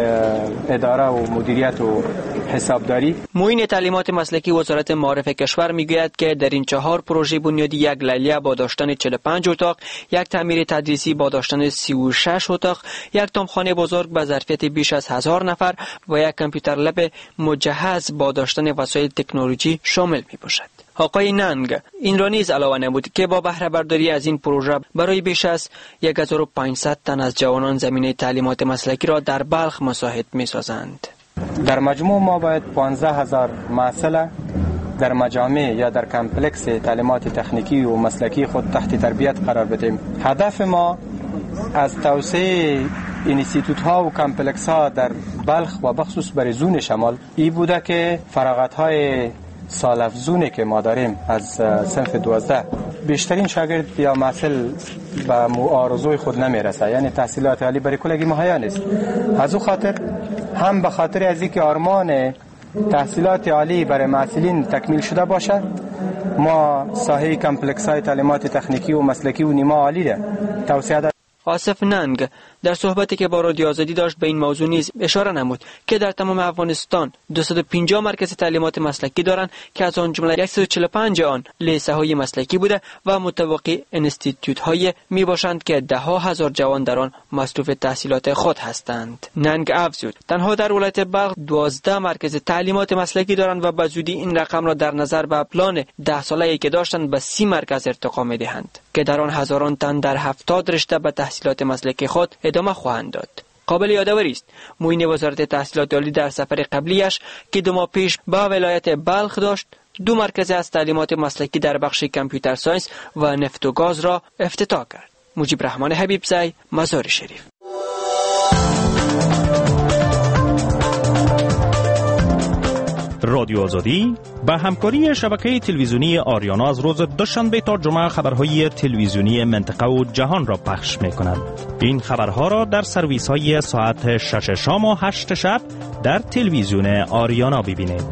اداره و مدیریت و حسابداری. معین تعلیمات مسلکی وزارت معارف کشور میگوید که در این چهار پروژه بنیادی یک لیلیه با داشتن چهل و پنج اتاق، یک تعمیر تدریسی با داشتن سی و شش اتاق، یک تمخانه بزرگ با ظرفیت بیش از هزار نفر و یک کامپیوتر لب مجهز با داشتن وسایل تکنولوژی شامل می باشد. آقای ننگ این را نیز علاوه نمود که با بهره برداری از این پروژه برای بیش از یک هزار و پانصد تن از جوانان زمینه تعلیمات مسلکی را در بلخ مساعد می‌سازند. در مجموع ما باید پانزده هزار معسل در مجامع یا در کمپلکس تعلیمات تکنیکی و مسلکی خود تحت تربیت قرار بدیم. هدف ما از توسعه اینستیتوت ها و کمپلکس ها در بلخ و بخصوص بر زون شمال ای بوده که فراغت های سال افزونه که ما داریم از صنف دوازده بیشترین شاگرد یا معسل به آرزوی خود نمیرسه، یعنی تحصیلات عالی برای کلگی مهیا نیست. از او خاطر هم به خاطر از اینکه آرمان تحصیلات عالی برای معسلین تکمیل شده باشد، ما ساحه کمپلکس های تعلیمات تکنیکی و مسلکی و نیمه عالی را توسعه دادیم. آصف ننگ در صحبتی که با رادیو آزادی داشت به این موضوع نیز اشاره نمود که در تمام افغانستان دویست و پنجاه مرکز تعلیمات مسلکی دارند که از آن جمله صد و چهل و پنج آن لیسه های مسلکی بوده و متوقع انستیتوت های می باشند که ده ها هزار جوان در آن مصروف تحصیلات خود هستند. ننگ افزود تنها در ولایت بلخ دوازده مرکز تعلیمات مسلکی دارند و به زودی این رقم را در نظر به پلان ده ساله‌ای که داشتند به سی مرکز ارتقا می دهند که در آن هزاران تن در هفتاد رشته به تحصیلات مسلکی خود ادامه خواهند داد. قابل یادآوری است معین وزارت تحصیلات عالی در سفر قبلیش که دو ماه پیش به ولایت بلخ داشت دو مرکز از تعلیمات مسلکی در بخش کامپیوتر ساینس و نفت و گاز را افتتاح کرد. مجیب رحمان حبیبزی، مزار شریف. رادیو آزادی با همکاری شبکه تلویزیونی آریانا از روز دوشنبه تا جمعه خبرهای تلویزیونی منطقه و جهان را پخش می کند. این خبرها را در سرویس های ساعت شش شام و هشت شب در تلویزیون آریانا ببینید.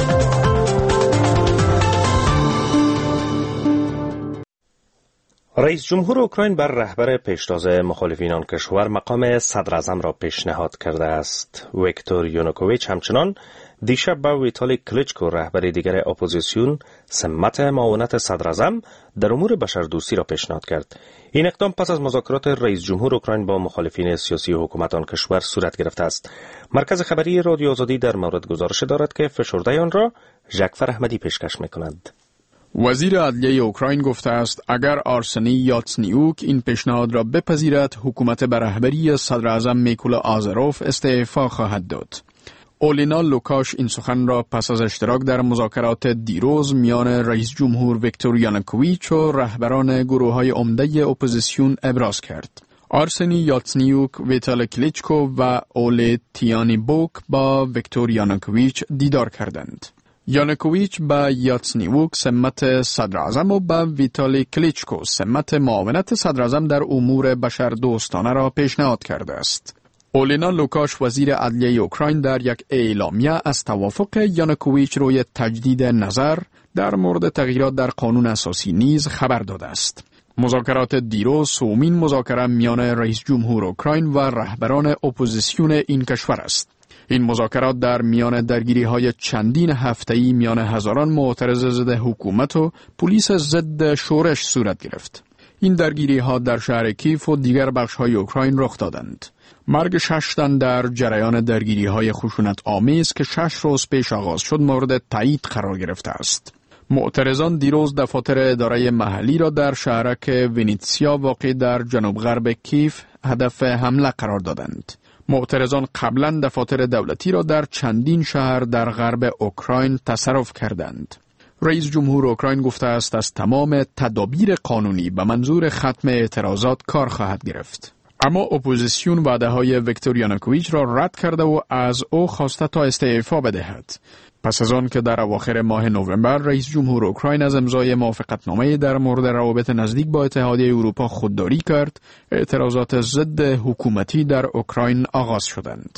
رئیس جمهور اوکراین بر رهبر پیشتاز مخالفین آن کشور مقام صدر اعظم را پیشنهاد کرده است. ویکتور یانوکوویچ همچنان دیشب با ویتالی کلیچکو رهبر دیگر اپوزیسیون سمت معاونت صدر اعظم در امور بشردوستی را پیشنهاد کرد. این اقدام پس از مذاکرات رئیس جمهور اوکراین با مخالفین سیاسی حکومت آن کشور صورت گرفته است. مرکز خبری رادیو آزادی در مورد گزارش دارد که فشرده آن را ژکفر احمدی پیشکش می‌کند. وزیر عدلیه اوکراین گفته است اگر آرسنی یاتسنیوک این پیشنهاد را بپذیرد، حکومت به رهبری صدر اعظم میکولا آزاروف استعفا خواهد داد. اولینا لوکاش این سخن را پس از اشتراک در مذاکرات دیروز میان رئیس جمهور ویکتور یانوکوویچ و رهبران گروه‌های عمده اپوزیسیون ابراز کرد. آرسنی یاتسنیوک، ویتال کلیچکو و اولی تیانیبوک با ویکتور یانوکوویچ دیدار کردند. یانوکوویچ با یاتسنیوک سمت صدر اعظم و با ویتالی کلیچکو سمت معاونت صدر اعظم در امور بشردوستانه را پیشنهاد کرده است. اولینا لوکاش وزیر عدلیه اوکراین در یک اعلامیه از توافق یانوکوویچ روی تجدید نظر در مورد تغییرات در قانون اساسی نیز خبر داده است. مذاکرات دیروز سومین مذاکره میان رئیس جمهور اوکراین و رهبران اپوزیسیون این کشور است. این مذاکرات در میان درگیری‌های چندین هفته‌ای میان هزاران معترض ضد حکومت و پلیس ضد شورش صورت گرفت. این درگیری‌ها در شهر کیف و دیگر بخش‌های اوکراین رخ دادند. مرگ شش تن در جریان درگیری‌های خشونت آمیز که شش روز پیش آغاز شد مورد تایید قرار گرفته است. معترضان دیروز دفاتر اداره محلی را در شهرک وینیتسیا واقع در جنوب غرب کیف هدف حمله قرار دادند. معترضان قبلا دفاتر دولتی را در چندین شهر در غرب اوکراین تصرف کردند. رئیس جمهور اوکراین گفته است از تمام تدابیر قانونی به منظور ختم اعتراضات کار خواهد گرفت. اما اپوزیسیون وعده های ویکتور یانوکوویچ را رد کرده و از او خواسته تا استعفا بدهد. پس از آن که در اواخر ماه نوامبر رئیس جمهور اوکراین از امضای موافقتنامه در مورد روابط نزدیک با اتحادیه اروپا خودداری کرد، اعتراضات ضد حکومتی در اوکراین آغاز شدند.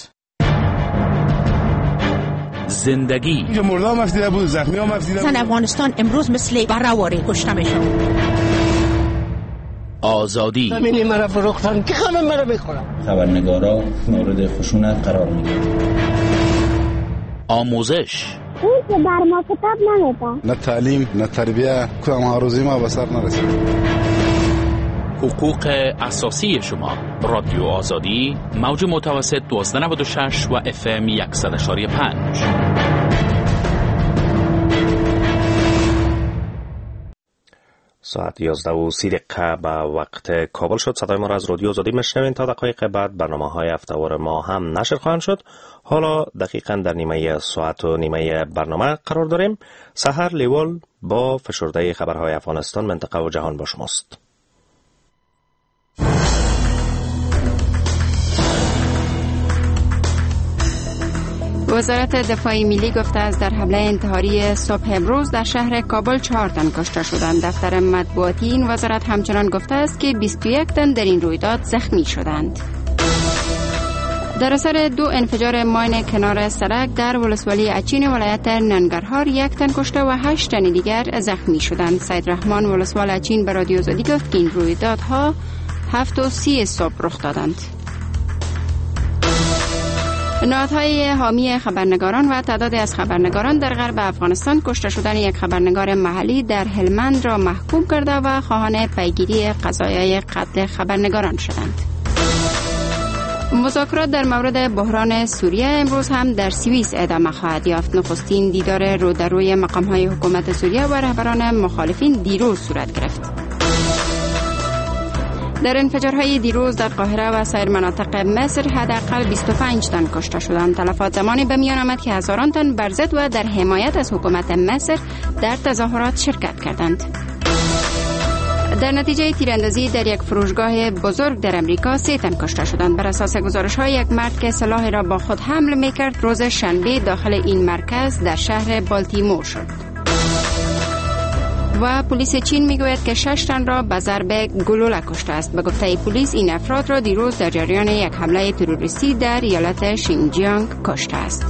زندگی مردم مفیده بود، زخمی ها مفیده بود. زن افغانستان امروز مثل بررواره کشته میشون. آزادی همینی مرا فروختن که همه مرا بخورم. خبرنگارا مورد خشونت قرار میگیرند. آموزش این که بر ما کتاب نمیده. نه تعلیم نه تربیه، کدام هاروزی ما به سر نرسید. حقوق اساسی شما. رادیو آزادی موج متوسط دوازده نود و شش و اف ام صد و پنج. ساعت یازده و سی دقیقه به وقت کابل شد. صدای ما را از رادیو آزادی میشنوین. تا دقایق بعد برنامه های هفته‌وار ما هم نشر خواهند شد. حالا دقیقاً در نیمه ساعت و نیمه برنامه قرار داریم. سحر لیول با فشرده خبرهای افغانستان، منطقه و جهان با شماست. وزارت دفاع ملی گفته است در حمله انتحاری صبح امروز در شهر کابل چهار تن کشته شدند. دفتر مطبوعاتی این وزارت همچنان گفته است که بیست و یک تن در این رویداد زخمی شدند. در اثر دو انفجار ماین کنار سرک در ولسوالی اچین ولایت ننگرهار یک تن کشته و هشت تن دیگر زخمی شدند. سید رحمان ولسوال اچین به رادیو آزادی گفت که این رویدادها هفت و سی صبح رخ دادند. نهادهای حامی خبرنگاران و تعدادی از خبرنگاران در غرب افغانستان کشته شدن یک خبرنگار محلی در هلمند را محکوم کرده و خواهان پیگیری قضایای قتل خبرنگاران شدند. مذاکرات در مورد بحران سوریه امروز هم در سوئیس ادامه خواهد یافت. نخستین دیدار رو در روی مقام‌های حکومت سوریه و رهبران مخالفین دیروز صورت گرفت. در انفجارهای دیروز در قاهره و سایر مناطق مصر حداقل بیست و پنج تن کشته شدند. تلفات زمانی به میان آمد که هزاران تن بر ضد و در حمایت از حکومت مصر در تظاهرات شرکت کردند. در نتیجه تیراندازی در یک فروشگاه بزرگ در امریکا سه تن کشته شدند. بر اساس گزارش‌های یک مرد که سلاحی را با خود حمل می‌کرد روز شنبه داخل این مرکز در شهر بالتیمور شد. و پلیس چین میگوید که شش تن را به ضرب گلوله کشته است. به گفته پلیس این افراد را دیروز در جریان یک حمله تروریستی در ایالت شینجیانگ کشته است.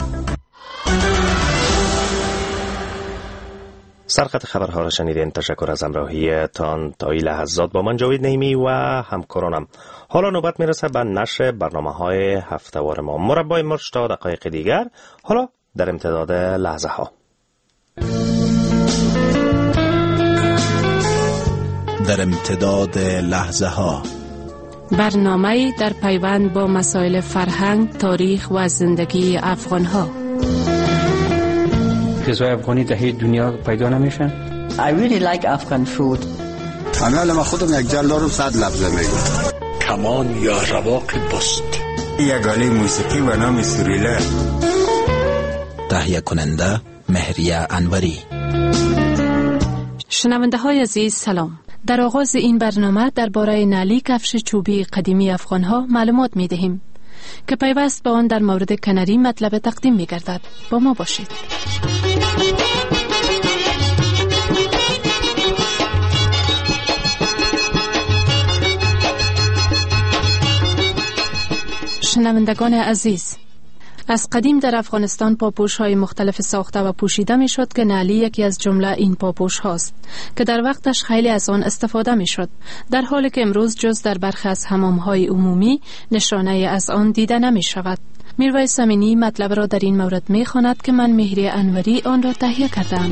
سرخط خبرها را شنیدین. تشکر از همراهیتان تا این لحظات. با من جاوید نعیمی و همکارانم. حالا نوبت میرسه به نشر برنامه‌های هفته‌وار ما. مربع مرج تا دقایق دیگر. حالا در امتداد لحظه ها. در امتداد لحظه ها برنامه در پیوند با مسائل فرهنگ، تاریخ و زندگی افغان ها. غذای افغانی در هیچ دنیا پیدا نمیشن. I really like Afghan food. انا لما خودم یک جل دارم صد لفظه میگم. کمان یا رواق بست. یگانه موسیقی و نام سوریله. تهیه کننده مهریه انوری. شنونده های عزیز سلام. در آغاز این برنامه درباره نعلی کفش چوبی قدیمی افغان ها معلومات می دهیم که پیوست به آن در مورد کنری مطلب تقدیم می گردد. با ما باشید. شنوندگان عزیز، از قدیم در افغانستان پاپوش‌های مختلف ساخته و پوشیده می‌شد که نعلی یکی از جمله این پاپوش هاست که در وقتش خیلی از آن استفاده می‌شد، در حالی که امروز جز در برخی از حمام‌های عمومی نشانه از آن دیده نمی‌شود. میرویس امینی مطلب را در این مورد می‌خواند که من مهریه انوری آن را تهیه کردم.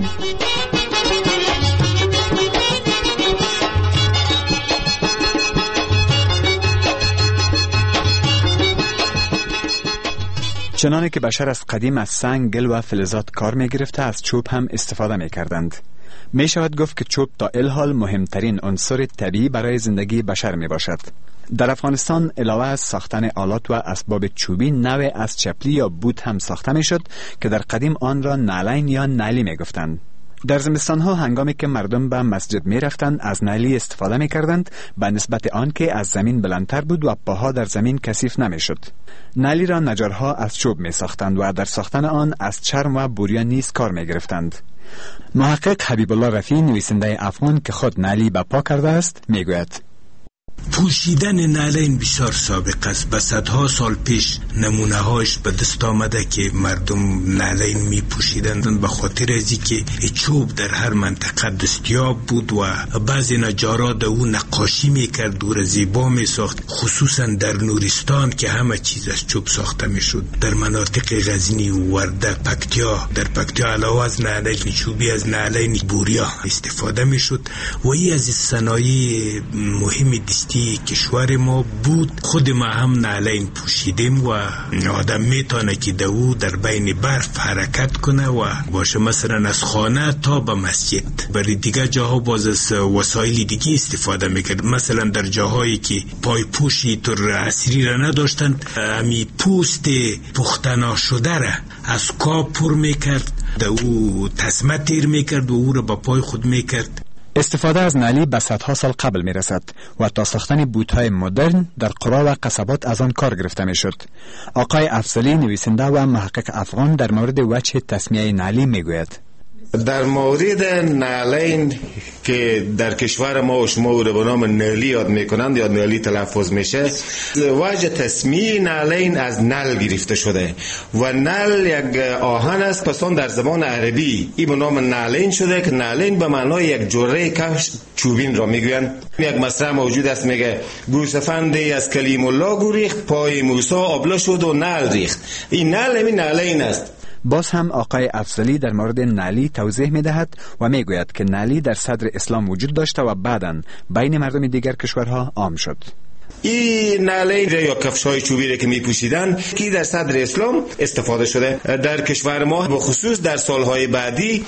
چنانه که بشر از قدیم از سنگ، گل و فلزات کار می گرفته، از چوب هم استفاده می کردند. می شود گفت که چوب تا الحال مهمترین عنصر طبیعی برای زندگی بشر می باشد. در افغانستان علاوه از ساختن آلات و اسباب چوبی، نوع از چپلی یا بوت هم ساخته می شد که در قدیم آن را نعلین یا نعلی می گفتند. در زمستان ها هنگامی که مردم به مسجد می رفتند از نعلی استفاده می کردند، به نسبت آن که از زمین بلندتر بود و پاها در زمین کثیف نمی شد. نعلی را نجارها از چوب می ساختند و در ساختن آن از چرم و بوریان نیز کار می گرفتند. محقق حبیب الله رفیع، نویسنده افغان که خود نعلی به پا کرده است، می گوید: پوشیدن نعلین بسیار سابق است. به صدها سال پیش نمونه هاش به دست آمده که مردم نعلین می پوشیدند به خاطر ازی که چوب در هر منطقه دستیاب بود و بعضی نجارا در او نقاشی می کرد و زیبا می ساخت، خصوصا در نورستان که همه چیز از چوب ساخته می شد. در مناطق غزنی و ورده، پکتیا، در پکتیا علاوه از نعلین چوبی از نعلین بوریا استفاده می شد و ای از صنایع مهم دستی مطبوعاتی کشور ما بود. خود ما هم نعلین پوشیدیم و آدم میتونه که دو در بین برف حرکت کنه و باشه، مثلا از خانه تا به مسجد. برای دیگه جاها باز از وسایل دیگه استفاده میکرد. مثلا در جاهایی که پای پوشی طور عصری را نداشتند، همی پوست پختنا شده را از کاب پر میکرد، دو تسمه تیر میکرد و او را با پای خود میکرد. استفاده از نعلی به صدها سال قبل می رسد و تا ساختن بوت‌های مدرن در قرى و قصبات از آن کار گرفته می شد. آقای افضلی نویسنده و محقق افغان در مورد وجه تسمیه نعلی می گوید: در مورد نعلین که در کشور ما و شما رو به نام نعلی یاد میکنند یا نعلی تلفظ میشه، وجه تسمیه نعلین از نل گرفته شده و نل یک آهن است، پس اون در زبان عربی این به نام نعلین شده که نعلین به معنای یک جره کفش چوبین را میگویند. یک مصرع موجود است میگه گوسفندی از کلیم الله گریخت، پای موسی آبله شد و نل ریخت. این نل همین نعلین است. باز هم آقای افضلی در مورد نعلی توضیح می دهد و می گوید که نعلی در صدر اسلام وجود داشته و بعداً بین مردم دیگر کشورها عام شد. این نعلین یا کفش‌های چوبی که می‌پوشیدن که در صدر اسلام استفاده شده در کشور ما، به خصوص در سالهای بعدی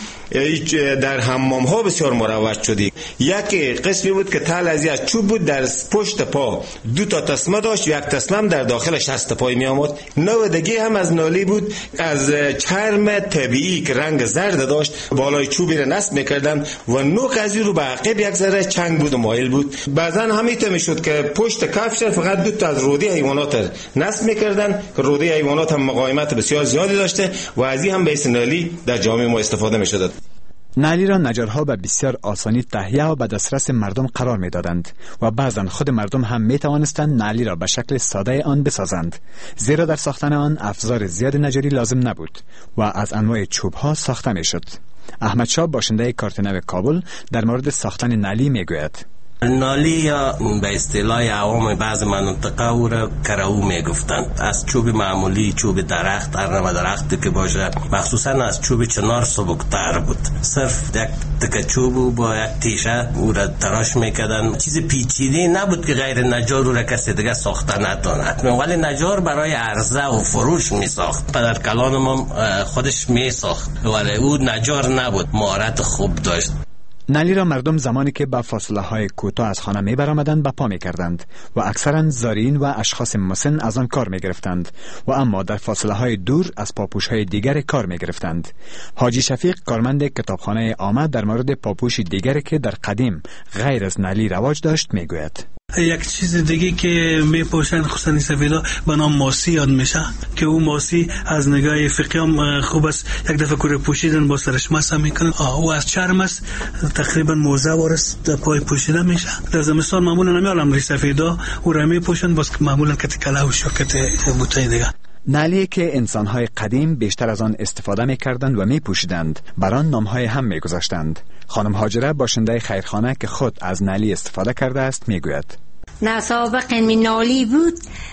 در حمام‌ها بسیار مروج شده. یک قسمی بود که تل از یک چوب بود، در پشت پا دو تا تسمه داشت، یک تسمه در داخل شست پای می‌آمد. نوع دیگه هم از نعلی بود، از چرم طبیعی که رنگ زرد داشت، بالای چوبی را نصب می‌کردند و نوک از رو به عقب یک ذره چنگ بود و مایل بود. بعضاً همیشه می‌شد که پشت کفش فقط دو تا از روده حیوانات نصب می‌کردن که روده حیوانات هم مقاومت بسیار زیادی داشته و از این هم به اسم نعلی در جامعه ما استفاده می‌شد. نعلی را نجارها به بسیار آسانی تهیه و به دسترس مردم قرار می‌دادند و بعضاً خود مردم هم می‌توانستند نعلی را به شکل ساده آن بسازند، زیرا در ساختن آن افزار زیاد نجاری لازم نبود و از انواع چوب‌ها ساخته می‌شد. احمد شاه باشنده کارتنو کابل در مورد ساختن نعلی می‌گوید: نعلی یا به اصطلاح عوام بعض مناطق او را کراو میگفتند. از چوب معمولی، چوب درخت، هر نوع درختی که باشه، مخصوصا از چوب چنار سبکتر بود. صرف یک تکه چوب با یک تیشه او را تراش میکردن. چیز پیچیده نبود که غیر نجار او را کسی دیگه ساخته نتواند، ولی نجار برای عرضه و فروش میساخت. پدر کلان ما خودش میساخت ولی او نجار نبود، مهارت خوب داشت. نعلی را مردم زمانی که با فاصله های کوتاه از خانه می برآمدند به پا می کردند و اکثرا زارین و اشخاص مسن از آن کار می گرفتند و اما در فاصله های دور از پاپوش های دیگر کار می گرفتند. حاجی شفیق کارمند کتابخانه آمد در مورد پاپوش دیگری که در قدیم غیر از نعلی رواج داشت می گوید: یک چیز دیگه که می پوشن خصوصا سفیدا به نام ماسی یاد میشه که او ماسی از نگاه فقهی هم خوب است. یک دفعه کوره پوشیدن با سرش مسح میکنن. او از چرم است، تقریبا موزه وارست در پای پوشیده میشه. در زمستان معمولا نمیالم ری سفیدا او را می پوشن، باز معمولا کت کلاوش و کت بوتای دیگه. نعلی که انسانهای قدیم بیشتر از آن استفاده می کردند و می پوشیدند، بر آن نامهای هم می گذاشتند. خانم هاجره باشنده خیرخانه که خود از نعلی استفاده کرده است می گوید: نه سابق من نعلی بود،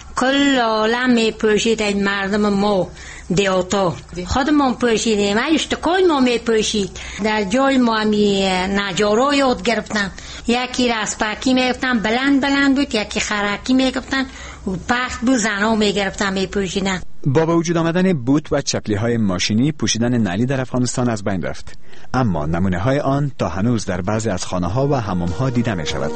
کل عالم می پوشید، مردم ما دیوتا خودمون پوشیدیم، اشتکای ما می پوشید. در جای ما همی نجارا یاد گرفتن، یکی رسپاکی می گفتن بلند بلند بود، یکی خرکی می گفتن و پخت بود، زنها می گرفتن می پوشیدن. با به وجود آمدن بوت و چپلی های ماشینی، پوشیدن نعلی در افغانستان از بین رفت، اما نمونه های آن تا هنوز در بعضی از خانه ها و حمام ها دیده می شود.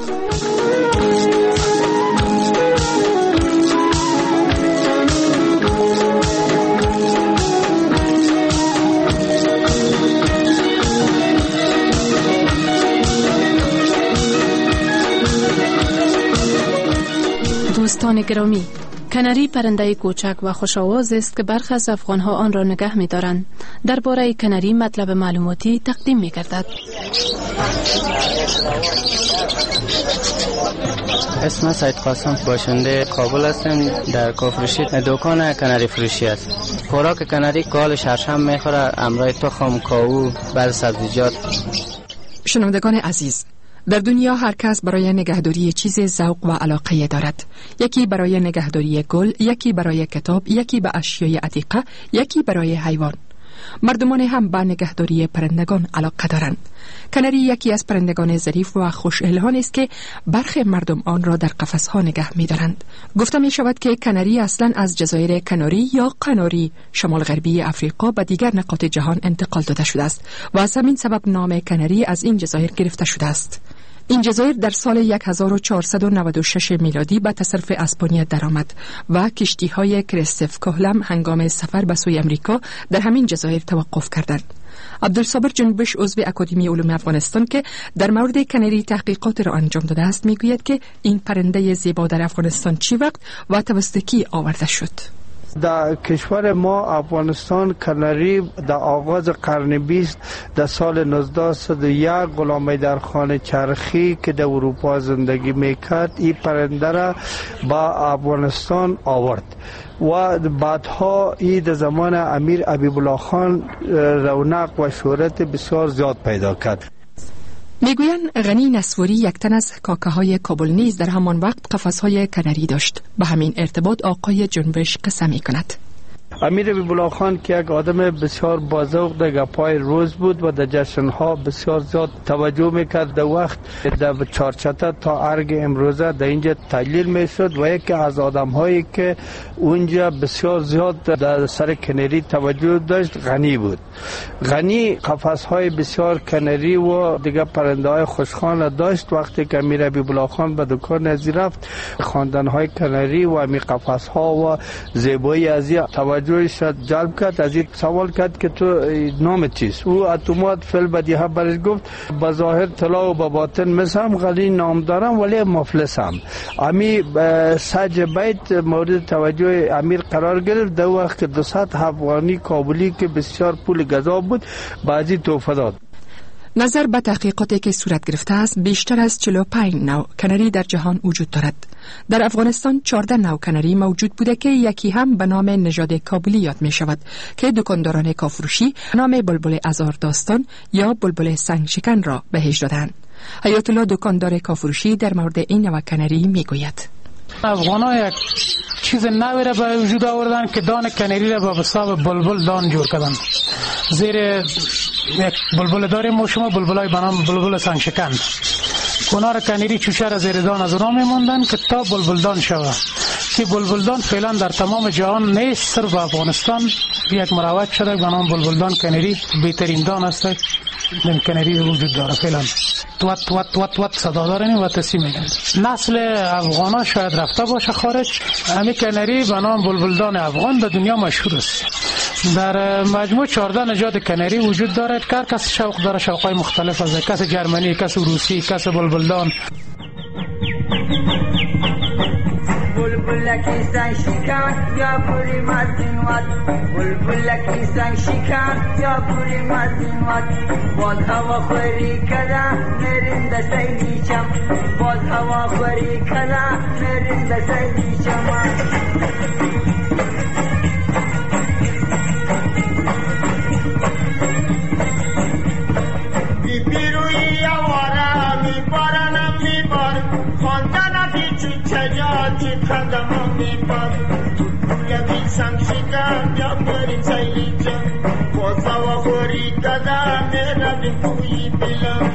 دوستان گرامی، کناری پرنده کوچک و خوش‌آواز است که برخی از افغان‌ها آن را نگه می‌دارند. درباره کناری مطلب معلوماتی تقدیم می‌گردد. اسم سید قاسم، باشنده کابل هستم. در کافرشید دکان کناری فروشی است. خوراک کناری کال شرشم می‌خوره، امرای تخم، کاهو، بعض سبزیجات. شنوندگان عزیز، در دنیا هر کس برای نگهداری چیز ذوق و علاقه دارد. یکی برای نگهداری گل، یکی برای کتاب، یکی به اشیای عتیقه، یکی برای حیوان. مردمان هم به نگهداری پرندگان علاقه دارند. کنری یکی از پرندگان ظریف و خوش الحان است که برخی مردم آن را در قفس‌ها نگه می‌دارند. گفته می شود که کنری اصلاً از جزایر کناری یا قناری شمال غربی افریقا به دیگر نقاط جهان انتقال داده شده است و از همین سبب نام کنری از این جزایر گرفته شده است. این جزایر در سال هزار و چهارصد و نود و شش میلادی به تصرف اسپانیا درآمد و کشتی‌های کریستوف کولوم هنگام سفر به سوی امریکا در همین جزایر توقف کردند. عبدالصابر جنبش عضو اکادمی علوم افغانستان که در مورد کنری تحقیقات را انجام داده است میگوید که این پرنده زیبا در افغانستان چی وقت و توسط کی آورده شد؟ در کشور ما افغانستان کنری در آغاز قرن بیست در سال نوزده و صد و یک غلام حیدرخان چرخی که در اروپا زندگی میکرد این پرنده را با افغانستان آورد و بعدها این در زمان امیر حبیب الله خان رونق و شهرت بسیار زیاد پیدا کرد. میگویند غنی نسواری یک تن از کاکه های کابل نیز در همان وقت قفس‌های کنری داشت. به همین ارتباط آقای جنبش قصه می کند. امیر حبیب الله خان که یک آدم بسیار باذوق در گپای روز بود و در جشنها بسیار زیاد توجه میکرد. در وقت در چارچته تا ارگ امروزه در اینجا تجلیل میشد و یکی از آدم هایی که اونجا بسیار زیاد در سر کنری توجه داشت غنی بود. غنی قفس های بسیار کنری و دیگه پرنده های خوشخوان داشت. وقتی که امیر حبیب الله خان به دکان ازی رفت خواندن های کنری و امی قفس ها و زیبایی ازی توجه شد جلب کرد. از این سوال کرد که تو نام چیست؟ او اتومات فل بدیها برش گفت بظاهر طلا و باطن مثل غنی نام دارم ولی مفلسم. امی سج بیت مورد توجه امیر قرار گرفت. در وقت که دوصد افغانی کابلی که بسیار پول گزا بود بعضی توفه داد. نظر به تحقیقاتی که صورت گرفته است بیشتر از چهل و پنج نوع کنری در جهان وجود دارد. در افغانستان چهارده نوع کنری موجود بوده که یکی هم به نام نژاد کابلی یاد می شود که دکانداران کافروشی نام بلبل ازار داستان یا بلبل سنگ شکن را بهش دادند. حیات الله دکاندار کافروشی در مورد این نوع کنری می گوید. افغانا یک چیز نوی را به وجود آوردن که دان کنری را به حساب بلبل دان جور کردن. زیر یک بلبل داریم ما شما بلبلای به نام بلبل سنگ شکن. اونا را کنری چوشه را زیر دان از اونا میموندن که تا بلبلدان شود. که بلبلدان فعلا در تمام جهان نیست، صرف افغانستان یک مروج شده به نام بلبلدان کنری. بهترین دان است این کنری وجود داره فعلا. توت توت توت توت صدا دارن و تسی میگن. نسل افغانا شاید رفته باشه خارج. همین کنری به نام بلبلدان افغان در دنیا مشهور است. در مجموع چهارده نژاد کنری وجود دارد که هر کس شوق داره، شوقای مختلف است. کس جرمنی، کس روسی، کس بلبلدان. بلبلکی سنگ شکن یا پوری مزین وات، بلبلکی سنگ شکن یا پوری مزین وات. باز هوا خوری کده میریم در سیلی چم، باز هوا خوری کده میریم در سیلی چم. بی بیروی آواره می بارنم می بار، خواندن بیچی چجا چی خدمم می بار. یکی سنگ شکن یا بریم سیلی چم، باز هوا خوری کده میرم کوی بلم.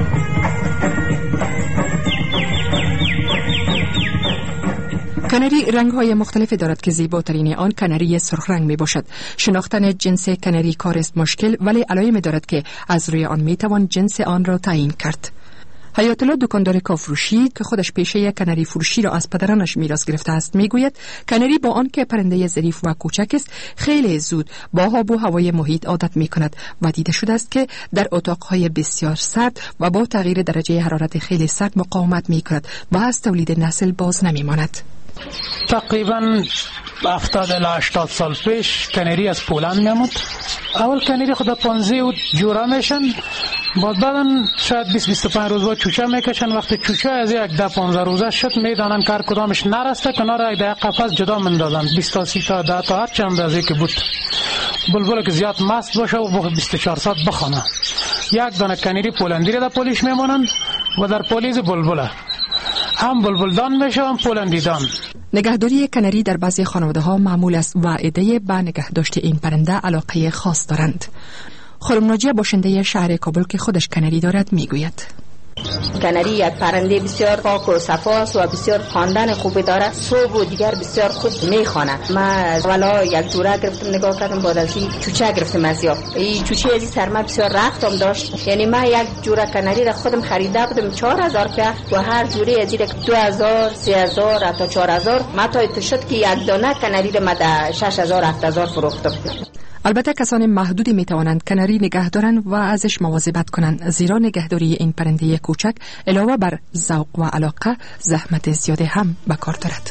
کنری رنگ‌های مختلفی دارد که زیباترین آن کنری سرخ رنگ می باشد. شناختن جنس کنری کار است مشکل، ولی علائم دارد که از روی آن می توان جنس آن را تعیین کرد. حیات الله دکاندار کافروشی که خودش پیشه کنری فروشی را از پدرانش میراث گرفته است میگوید کنری با آن که پرنده ظریف و کوچک است خیلی زود با آب و هوای محیط عادت می کند و دیده شده است که در اتاقهای بسیار سرد و با تغییر درجه حرارت خیلی سرد مقاومت می کند و از تولید نسل باز نمی ماند. تقریبا هفتاد الی هشتاد سال پیش کنری از پولند میامد. اول کنری خدا پانزه و جورا میشن، بعد بعدا شاید بیست بیست و پنج روز با چوچه میکشن. وقتی چوچه از یک ده پانزده روزه شد میدانن کار کدامش نرسته کنار را در قفس جدا مندازن. بیست تا سی تا ده تا هر چند اندازه که بود. بلبل که زیاد مست باشه و بیست و چهار ساعت بخونه. یک دانه کنری پولندی را در پولیش میمونن و در پولیز بلبله هم بلبلدان میشه هم پولندیدان. نگهداری کنری در بعضی خانواده ها معمول است و عده به نگهداشت این پرنده علاقه خاص دارند. خانم ناجیه باشنده شهر کابل که خودش کنری دارد میگوید. کنری یک پرنده بسیار پاک و صفاست و بسیار خواندن خوبی داره. صبح و دیگر بسیار خوب میخوانه. من والا یک جوره گرفتم نگاه کردم، بعد از این چوچه گرفتم از یا این چوچه از سرما بسیار رختم داشت. یعنی من یک جوره کنری را خودم خریده بودم چهار هزار روپیه و هر جوره از این دو هزار سه هزار تا چهار هزار. من تا ایت شد که یک دانه کنری را من در شش هزار هفت هزار فروختم. البته کسان محدودی می توانند کنری نگه دارند و ازش مواظبت کنند، زیرا نگهداری این پرنده کوچک علاوه بر ذوق و علاقه زحمت زیاده هم به کار دارد.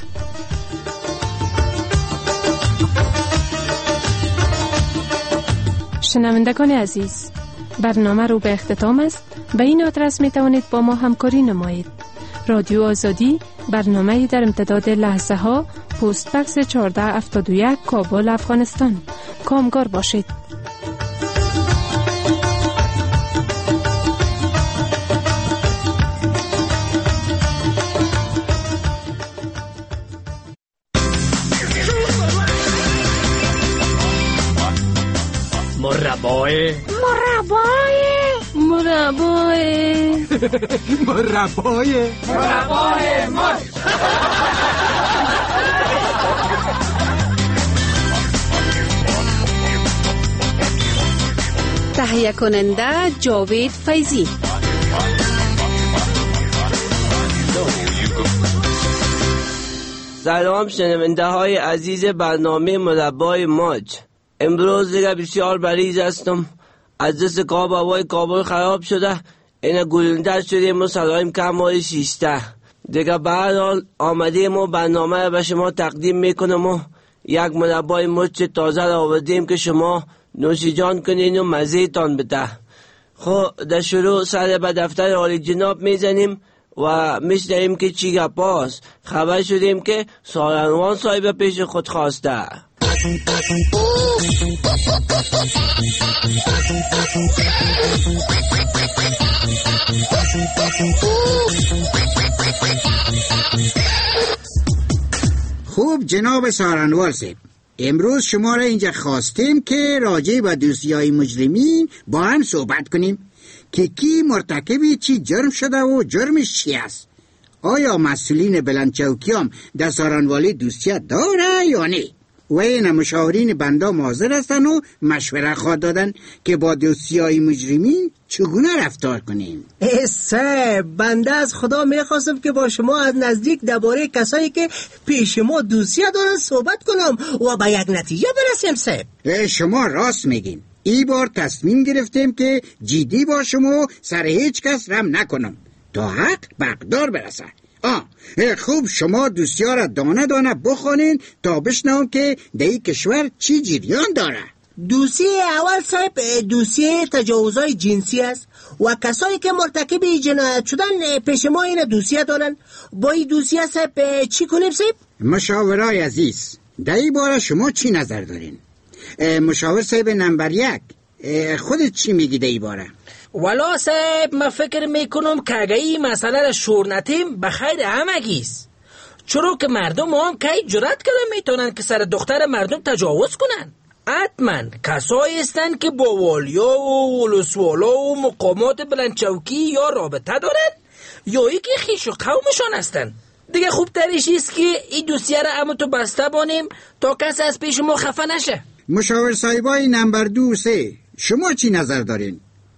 شنوندگان عزیز، برنامه رو به اختتام است. به این آدرس می توانید با ما همکاری نمایید. رادیو آزادی، برنامه در امتداد لحظه ها، پست بکس چهارده هفتاد و یک، کابل، افغانستان. کامگار باشید. مربای مربای مربای مربای مربای مار. تهیه کننده جاوید فیضی. سلام شنونده های عزیز برنامه مربای ماج. امروز دیگه بسیار مریض هستم. از دست کاب هوای کابل خراب شده. این گلنده شدیم و سلایم کم های شیسته. دیگه به هر حال آمدیم و برنامه به شما تقدیم میکنم و یک مربای مچ تازه را آوردیم که شما نوشیجان کنین و مزه تان بده. خب در شروع سر به دفتر عالی جناب میزنیم و میشنیم که چی گپاست. خبر شدیم که سارنوان صاحب پیش خود خواسته. خوب جناب سارنوال صاحب، امروز شما را اینجا خواستیم که راجع به دوسیای مجرمین با هم صحبت کنیم که کی مرتکب چی جرم شده و جرمش چی است. آیا مسئولین بلندچوکیام در سارنوالی دوستیت داره یا نه؟ و این مشاورین بنده حاضر هستن و مشوره خواه دادن که با دوسیای مجرمین چگونه رفتار کنیم. سه بنده از خدا میخواستم که با شما از نزدیک درباره کسایی که پیش ما دوسیه دارن صحبت کنم و به یک نتیجه برسیم. سه شما راست میگین. ای بار تصمیم گرفتیم که جدی با شما سر هیچ کس رم نکنم تا حق بقدار برسه. آه خوب شما دوسیه را دانه دانه بخونین تا بشنوم که در این کشور چی جریان داره. دوسیه اول صاحب دوسیه تجاوزهای جنسی است و کسایی که مرتکب جنایت شدن پیش ما این دوسیه دارن. با این دوسیه صاحب چی کنیم صاحب؟ مشاورای عزیز، در این باره شما چی نظر دارین؟ مشاور صاحب نمبر یک، خودت چی میگی در این باره؟ والا صاحب من فکر میکنم که اگه این مسئله را شور نتیم بخیر همگیست، چرا که مردم هم که جرأت کردن میتونن که سر دختر مردم تجاوز کنن. حتما کسایی هستن که با والیا و ولسوالا و مقامات بلندچوکی یا رابطه دارن یا ای که خیش و قومشان هستن. دیگه خوب ترش ایست که این دوسیه را همون تو بسته بانیم تا کس از پیش ما خفه نشه. مشاور صاحبای نمبر دو سه، شما چی نظر دارین؟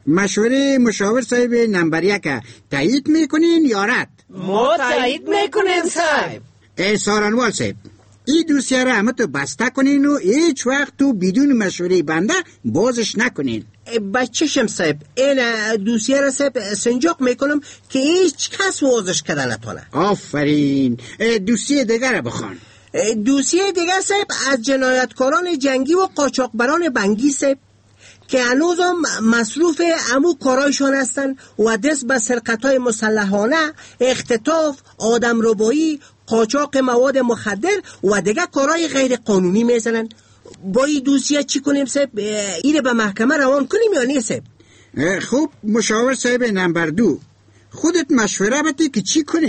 مشوره مشاور صاحب نمبر یک تایید میکنین یا رد؟ ما تایید میکنیم صاحب. ای سارنوال صاحب، این دوسیه را همه تو بسته کنین و هیچ وقت تو بدون مشوره بنده بازش نکنین. بچشم صاحب، این دوسیه را صاحب سنجاق میکنم که هیچ کس بازش کده نتونه. آفرین. دوسیه دیگر را بخوان. دوسیه دیگر صاحب از جنایتکاران جنگی و قاچاقبران بنگی صاحب که هنوز هم مصروف امو کارایشان هستن و دست به سرقت‌های مسلحانه، اختطاف، آدم ربایی، قاچاق مواد مخدر و دیگه کارهای غیر قانونی میزنن. با این دوسیه چی کنیم صاحب؟ اینه به محکمه روان کنیم یا نه صاحب؟ خوب مشاور صاحب نمبر دو، خودت مشوره بدی که چی کنیم؟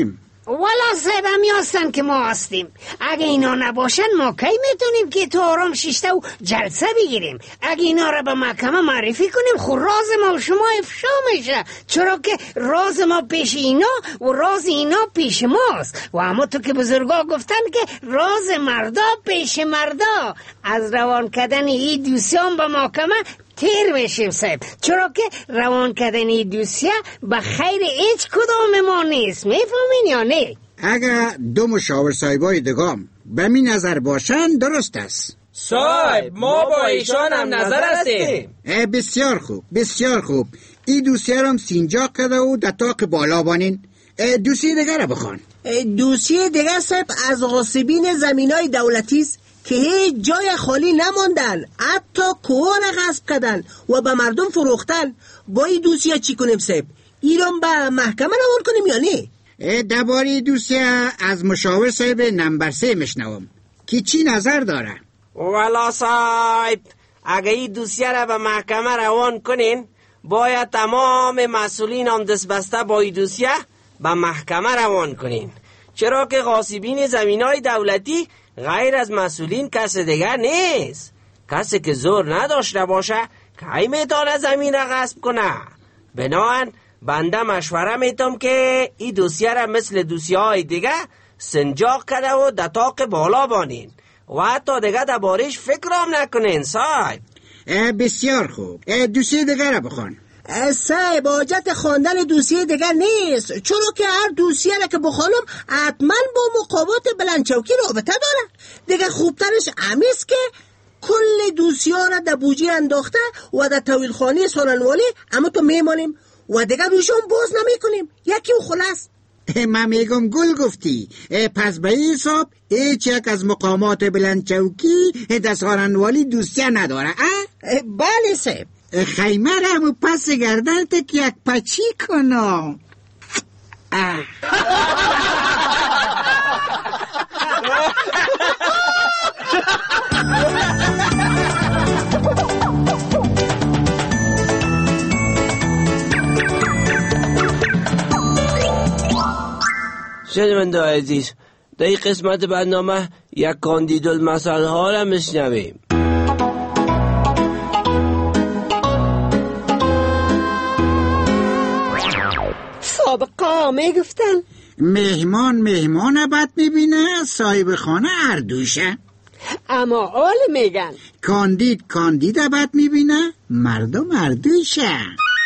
والا صاحب همی هستن که ما هستیم. اگه اینا نباشن ما کی میتونیم که تو آرام شیشته و جلسه بگیریم؟ اگه اینا را به محکمه معرفی کنیم خود راز ما و شما افشا میشه، چرا که راز ما پیش اینا و راز اینا پیش ماست. و اما تو که بزرگا گفتن که راز مردا پیش مردا. از روان کردن این دوستان به محکمه تیر میشیم صاحب، چرا که روان کردن این دوسیه به خیر هیچ کدام ما نیست. میفهمین یا نه؟ اگر دو مشاور صاحبای دگام به می نظر باشن درست است. صاحب ما با ایشان هم نظر هستیم. بسیار خوب بسیار خوب. این دوسیه رو سینجا کرده و در طاق بالا بانین. دوسیه دیگر رو بخوان. دوسیه دیگر صاحب از غاصبین زمینای دولتی است که هیچ جای خالی نماندن، حتی کوه را غصب کردن و به مردم فروختن. با این دوسیه چی کنیم صاحب؟ ایران به محکمه روان کنیم یا نه؟ درباره دوسیه از مشاور صاحب نمبر سه میشنوم که چی نظر داره. والا صاحب اگه این دوسیه را به محکمه روان کنین باید تمام مسئولین هم دست بسته با این دوسیه به محکمه روان کنین، چرا که غاصبین زمینای دولتی غیر از مسئولین کس دیگر نیست. کسی که زور نداشته باشه کی میتونه زمین را غصب کنه. بنابراین بنده مشوره میتم که این دوسیه را مثل دوسیه های دیگه سنجاق کرده و در طاق بالا بانین و حتی دیگه در بارش فکر هم نکنین صاحب. بسیار خوب. دوسیه دیگه را بخوان. صاحب حاجت خواندن دوسیه دیگر نیست، چرا که هر دوسیه را که بخوانم حتما با مقامات بلندچوکی رابطه داره. دیگه خوبترش همیست که کل دوسیه را در بوجی انداخته و در طویل خانه سالنوالی اما تو میمانیم و دیگه روشون باز نمی کنیم. یکی و خلاص. من میگم گل گفتی. پس به این حساب هیچ یک از مقامات بلندچوکی در سالنوالی دوسیه نداره. بله صاحب. خیمه را همو پس گردن تا که یک پچی کنم. شنونده عزیز، در این قسمت برنامه یک کاندید المثل ها را میشنویم. سابقا میگفتن مهمان مهمان بد میبینه، صاحب خانه اردوشه. اما آل میگن کاندید کاندید بد میبینه، مردم اردوشه.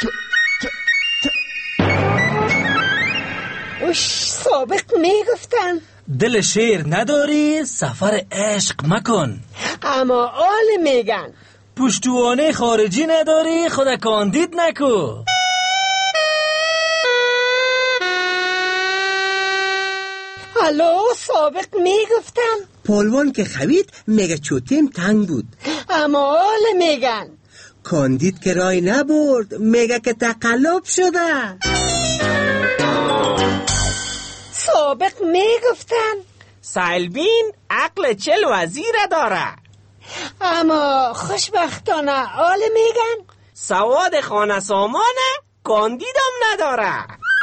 اوش سابق میگفتن دل شیر نداری سفر عشق مکن. اما آل میگن پشتوانه خارجی نداری خدا کاندید نکو. الو سابق میگفتن پالوان که خوید میگه چوتیم تنگ بود. اما آل میگن کاندید که رای نبرد، میگه که تقلب شده. سابق میگفتن سایلبین عقل چل وزیر داره. اما خوشبختانه آل میگن سواد خانه سامانه کاندیدم نداره.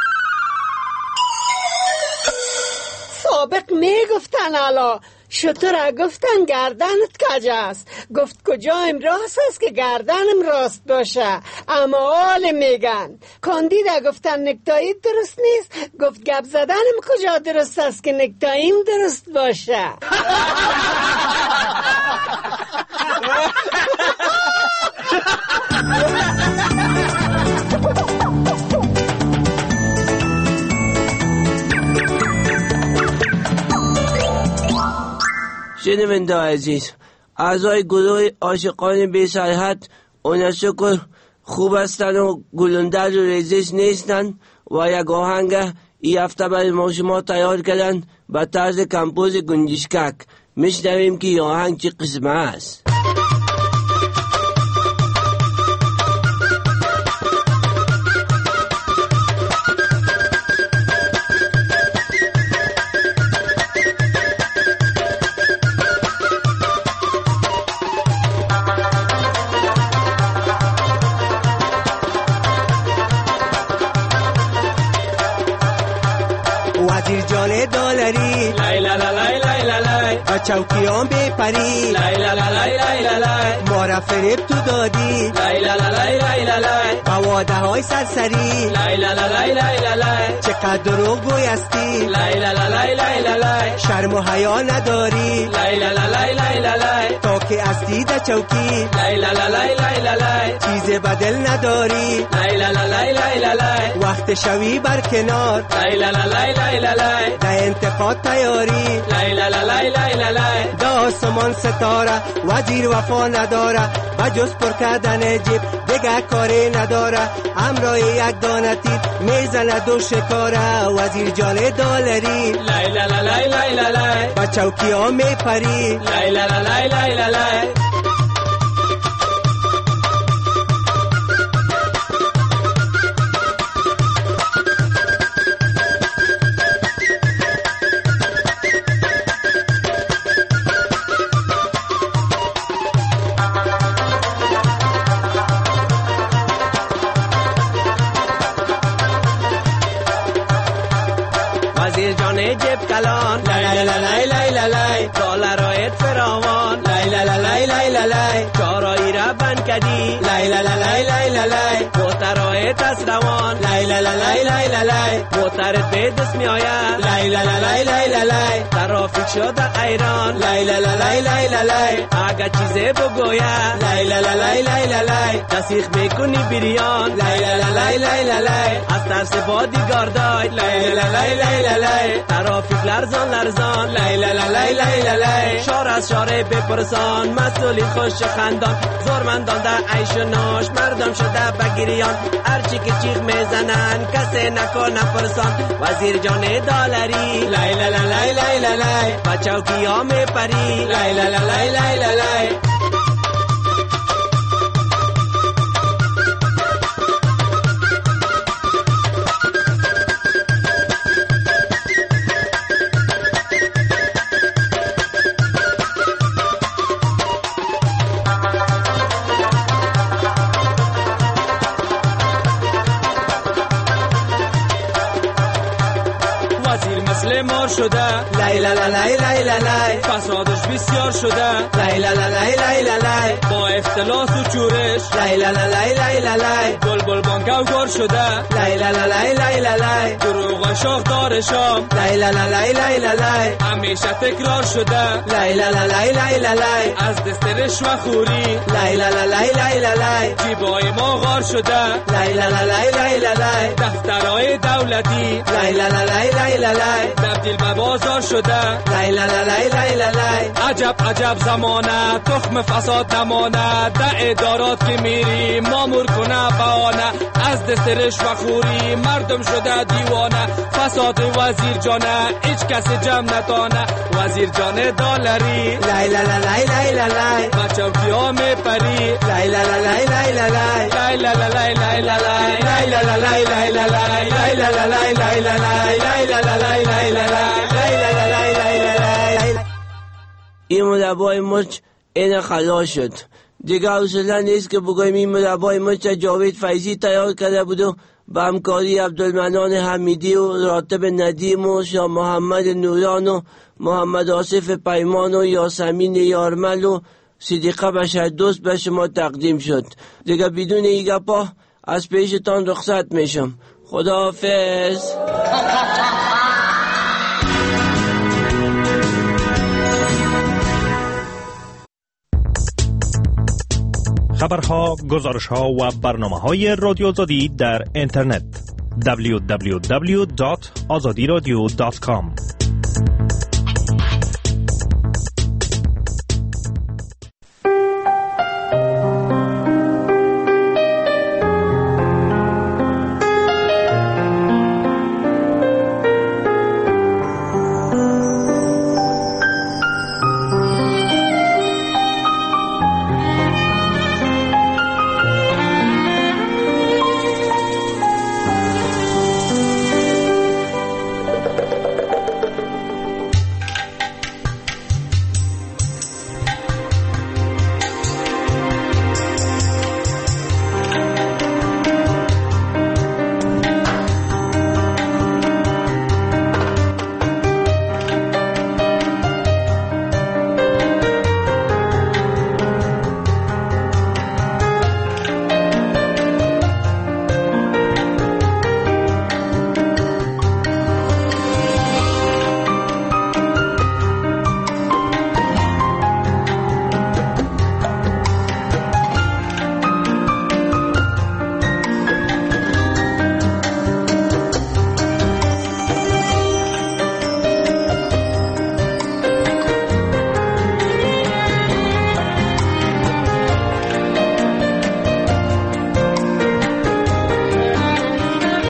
سابق میگفتن الا شطور گفتن گردنت کجاست، گفت کجایم راست است که گردنم راست باشه. اما آل میگن کاندیدا گفتن نکتایی درست نیست، گفت گپ زدنم کجا درست است که نکتاییم درست باشه. شنونده عزیز، اعضای گروه عاشقان بی سرحد اون شکر خوب هستن و گلندر و ریزش نیستن و یک آهنگ ای هفته برای ما شما تیار کردن به طرز کمپوز گنجشکک. میشنویم که آهنگ چی قسمه است. وزیر جان دلاری لای لا لا لای لای لا لای با چوکیان بپری لای لا لا لای لای لا لای ما را فریب تو دادی لای لا لا لای لای لا لای با وعده های سرسری لای لا لا لای لای لا لای چقدر دروغ گویستی لای لا لا لای لای لا لای شرم و حیا نداری لای لا لا لای لای لا لای تا که استی در چوکی لای لا لا لای لای لا لای چیز بدل نداری لای لا لا لای لای لا لای وقت شوی بر کنار لای لا لا لای لای لا لای در انتقاد تیاری لای لا لا لای لای لا لای در آسمان ستاره وزیر وفا نداره و جز پر کردن جیب دیگه کاری نداره همراه یک دانه تیر میزنه دو شکاره وزیر جان دلاری لای لا لا لای لای لا لای با چوکی ها میپری لای لا لا لای لای لا لای وزیر جان جیب کلان لای لا لای لای لا لای دلارایت فراوان لای لا لای لای لای چارایی را بند کردی لای لا لای لای لای موترایت از روان لای لا لای لای لای موترت به دست می آید لای لا لای لای لای ترافیک شده ایران لای لا لای لای لای اگه چیزی بگوید لای لا لای لای لای تصیح میکنی بریان لای لا لای لای لای از ترس بادیگار دای لای لا لای لای لای ترافیک لرزان لرزان لای لا لای لای لای شار از شاره بپرسان مسئولی خوش خندان زورمندان در عیش و نوش مردم شده بگیریان هرچی که چیغ میزنن کسی نکن نپرسان وزیر جان دلاری لای لا لای لای لای با چوکی ها میپری لای لا لای لای لای مار شده لای لا لای لای لای فسادش بسیار شده لای لا لای لای لای با اختلاس و چورش لای لا لای لای لای بلبل بانگوگار شده لای لا لای لای لای دروغ شاخ دار شام لای لا لای لای لای همیشه تکرار شده لای لا لای لای لای از دست رشوه خوری لای لا لای لای لای جیبای ما غار شده لای لا لای لای لای دفترهای دولتی لای لا لای لای لای تبدیل به بازار شده لای لا لای لای لای عجب عجب زمانه تخم فساد نمانه در ادارات که میری مامور کنه بهانه از دست رشوه خوری مردم شده دیوانه فساد وزیر جانه هیچ کسی جمع نتانه وزیر جان دلاری لای لا لای لای لای با چوکی ها میپری لای لا لای لای لای لای لا لای لای لای لای لا لای لای لای لای لا لای لای لای لای لا لای لای لای این مربای مچ این خلاص شد دیگه حوصله نیست که بگویم این مربای مچ جاوید فیضی تیار کرده بود و با همکاری عبدالمنان حمیدی و راتب ندیم و شاه محمد نوران و محمد آصف پیمان و یاسمین یارمل و صدیقه بشر دوست به شما تقدیم شد. دیگه بدون ای گپا از پیشتان رخصت میشم. خداحافظ. خبرها، گزارشها و برنامه‌های رادیو آزادی در اینترنت دبلیو دبلیو دبلیو دات آزادی رادیو دات کام